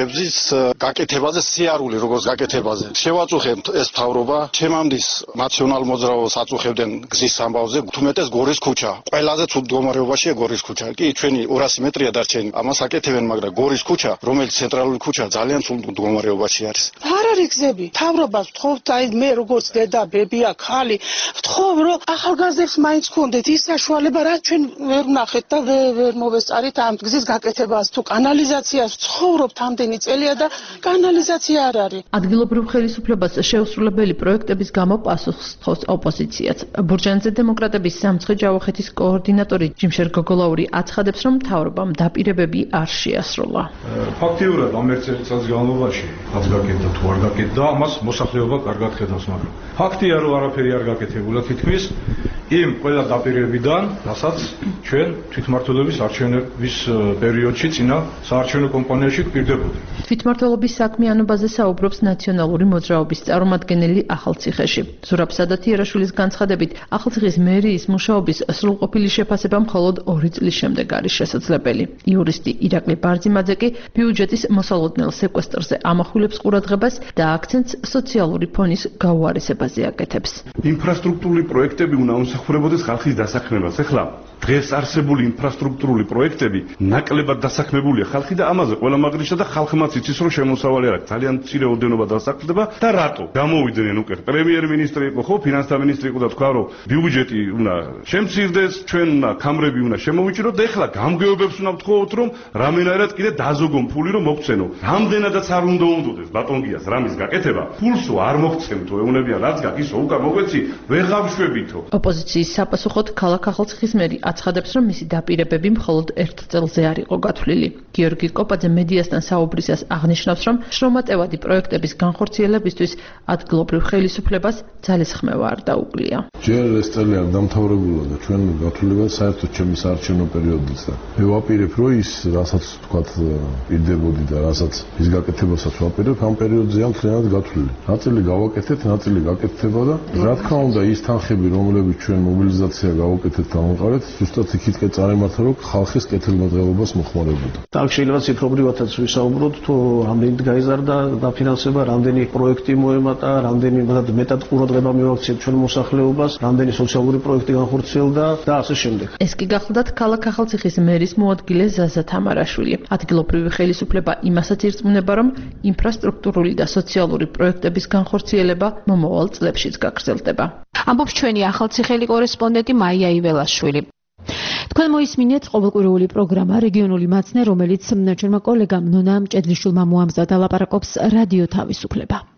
Speaker 26: გაკეთებაზე, სიარული როგორც გაკეთებაზე. შევაწუხებთ ეს მთავრობა, ჩემამდis ნაციონალ მოძრაობას აწუხებდნენ გზის ამბავზე, თუმეტეს გორის ქუჩა. ყველაზე ცუდ მდგომარეობაშია გორის ქუჩა. კი, ჩვენი ორასი მეტრია დარჩენილი. ამას აკეთებენ, მაგრამ გორის ქუჩა, რომელიც ცენტრალური ქუჩა, ძალიან ცუდ მდგომარეობაში არის.
Speaker 24: არ არის გზები. მთავრობას ვთხოვთ, აი მე როგორც დედა, ბებია, ხალი, ვთხოვ, რომ ახალგაზრდებს მაინც გქონდეთ ის საშუალება, რაც ჩვენ ვერ ვნახეთ და ვერ მოვესწარით ამ გზის გაკეთებას. თუ კანალიზაციას ვცხოვრობთ ამდენი წელია და კანალიზაცია არ არის.
Speaker 13: ადგილობრივ ხელისუფლებას შეუსრულებელი პროექტების გამო პასუხს თხოვს ოპოზიციაც. ბურჯანძე დემოკრატების სამცხე ჯავახეთის კოორდინატორი ჯიმშერ გოგოლაური აცხადებს, რომ მთავრობამ დაპირებები არ შეასრულა.
Speaker 14: ფაქტიურად ამ ერთ წელიწადის განმავლობაში რაც გაკეთდა თუ არ გაკეთდა, ამას მოსახლეობა კარგად ხედავს, მაგრამ ფაქტია, რომ არაფერი არ გაკეთებულა თითქმის იმ ყველა დაპირებებიდან, რასაც ჩვენ თვითმმართველობის არჩევნების პერიოდში წინა საარჩევნო კამპანიაში გვპირდებოდა.
Speaker 13: თვითმმართველობის საქმიანობაზე საუბრობს ნაციონალური მოძრაობის წარმომადგენელი ახალციხეში. ზურაბ სადათიერაშვილის განცხადებით, ახალციხის მერიის მუშაობის სრულყოფილი შეფასება მხოლოდ ორი წლის შემდეგ არის შესაძლებელი. იურისტი ირაკლი ბარძიმაძე კი ბიუჯეტის მოსალოდნელ სეკვესტრზე ამახვილებს ყურადღებას და აქცენტს სოციალური ფონის გაუარესებაზე აკეთებს.
Speaker 16: ინფრასტრუქტურული პროექტები უნდა უსახურებოდეს ხალხის დასაქმებას. ეხლა დღეს არსებული ინფრასტრუქტურული პროექტები ნაკლებად დასაქმებულია ხალხი და ამაზე ყველა მაგრიშა და ხალხმაც იცის რომ შემოსავალი არ აქვს. ძალიან მცირე ოდენობა დასაქმდება და რატო? გამოვიდნენ უკვე პრემიერ-მინისტრი იყო, ხო, ფინანსთა მინისტრი იყო და თქვა რომ ბიუჯეტი უნდა შემცირდეს, ჩვენ უნდა კამრები უნდა შემოვიჭროთ და ეხლა გამგეობებს უნდა ვთხოვოთ რომ რამენაირად კიდე დაზოგონ ფული რომ მოგცენო. რამდენადაც არ უნდა უნდოდეს ბატონგიას რამის გაკეთება, ფულსო არ მოგცემთო, ეუნებიან რაც გაქვს ისო უკან მოგვეცი, ვეღარ ვშვებითო.
Speaker 13: ოპოზიციის საპასუხოდ ქალაქ ახალციხის მერი აცხადებს, რომ მისი დაპირებები მხოლოდ ერთ წელზე არ იყო გათვლილი. გიორგი კოპაძე მედიასთან საუბრისას აღნიშნავს, რომ შრომატევადი პროექტების განხორციელებისთვის ადგილობრივ ხელისუფლებას ძალისხმევა არ დაუკლია.
Speaker 17: ჯერ ეს წელი არ დამთავრებულა და ჩვენ გათვლილება საერთოდ ჩემი საარჩევნო პერიოდიც და მე ვაპირებ, რომ ის რასაც თქვათ პირდებოდი და რასაც ის გაკეთებასაც ვაპირებ, ამ პერიოდზეა მთლიანად გათვლილი. ნაწილი გავაკეთეთ, ნაწილი გაკეთდება და რა თქმა უნდა ის თანხები, რომლებიც ჩვენ მობილიზაცია გავაკეთეთ და ამყარეთ, ზუსტად იქითკენ წარიმართა, რომ ხალხის კეთილმოწყობილობას მოხმარებოდა.
Speaker 18: აქ შეიძლება ციფრობრივადაც ვისაუბროთ, თუ რამდენი გაიზარდა დაფინანსება, რამდენი პროექტი მოემატა, რამდენი მეტად ყურადღება მივაქციეთ ჩვენ მოსახლეობას, რამდენი სოციალური პროექტი განხორციელდა და ასე შემდეგ.
Speaker 13: ეს კი გახლდათ ქალაქ ახალციხის მერის მოადგილე ზაზა თამარაშვილი. ადგილობრივი ხელისუფლება იმასაც ირწმუნება, რომ ინფრასტრუქტურული და სოციალური პროექტების განხორციელება მომავალ წლებშიც გაგრძელდება.
Speaker 2: ამბობს ჩვენი ახალციხელი კორესპონდენტი მაია იველაშვილი. თქვენ მოისმინეთ ყოველკვირეული პროგრამა რეგიონული მაცნე, რომელიც ჩვენმა კოლეგამ ნონა მჭედლიშვილმა მოამზადა, ლაპარაკობს რადიო თავისუფლება.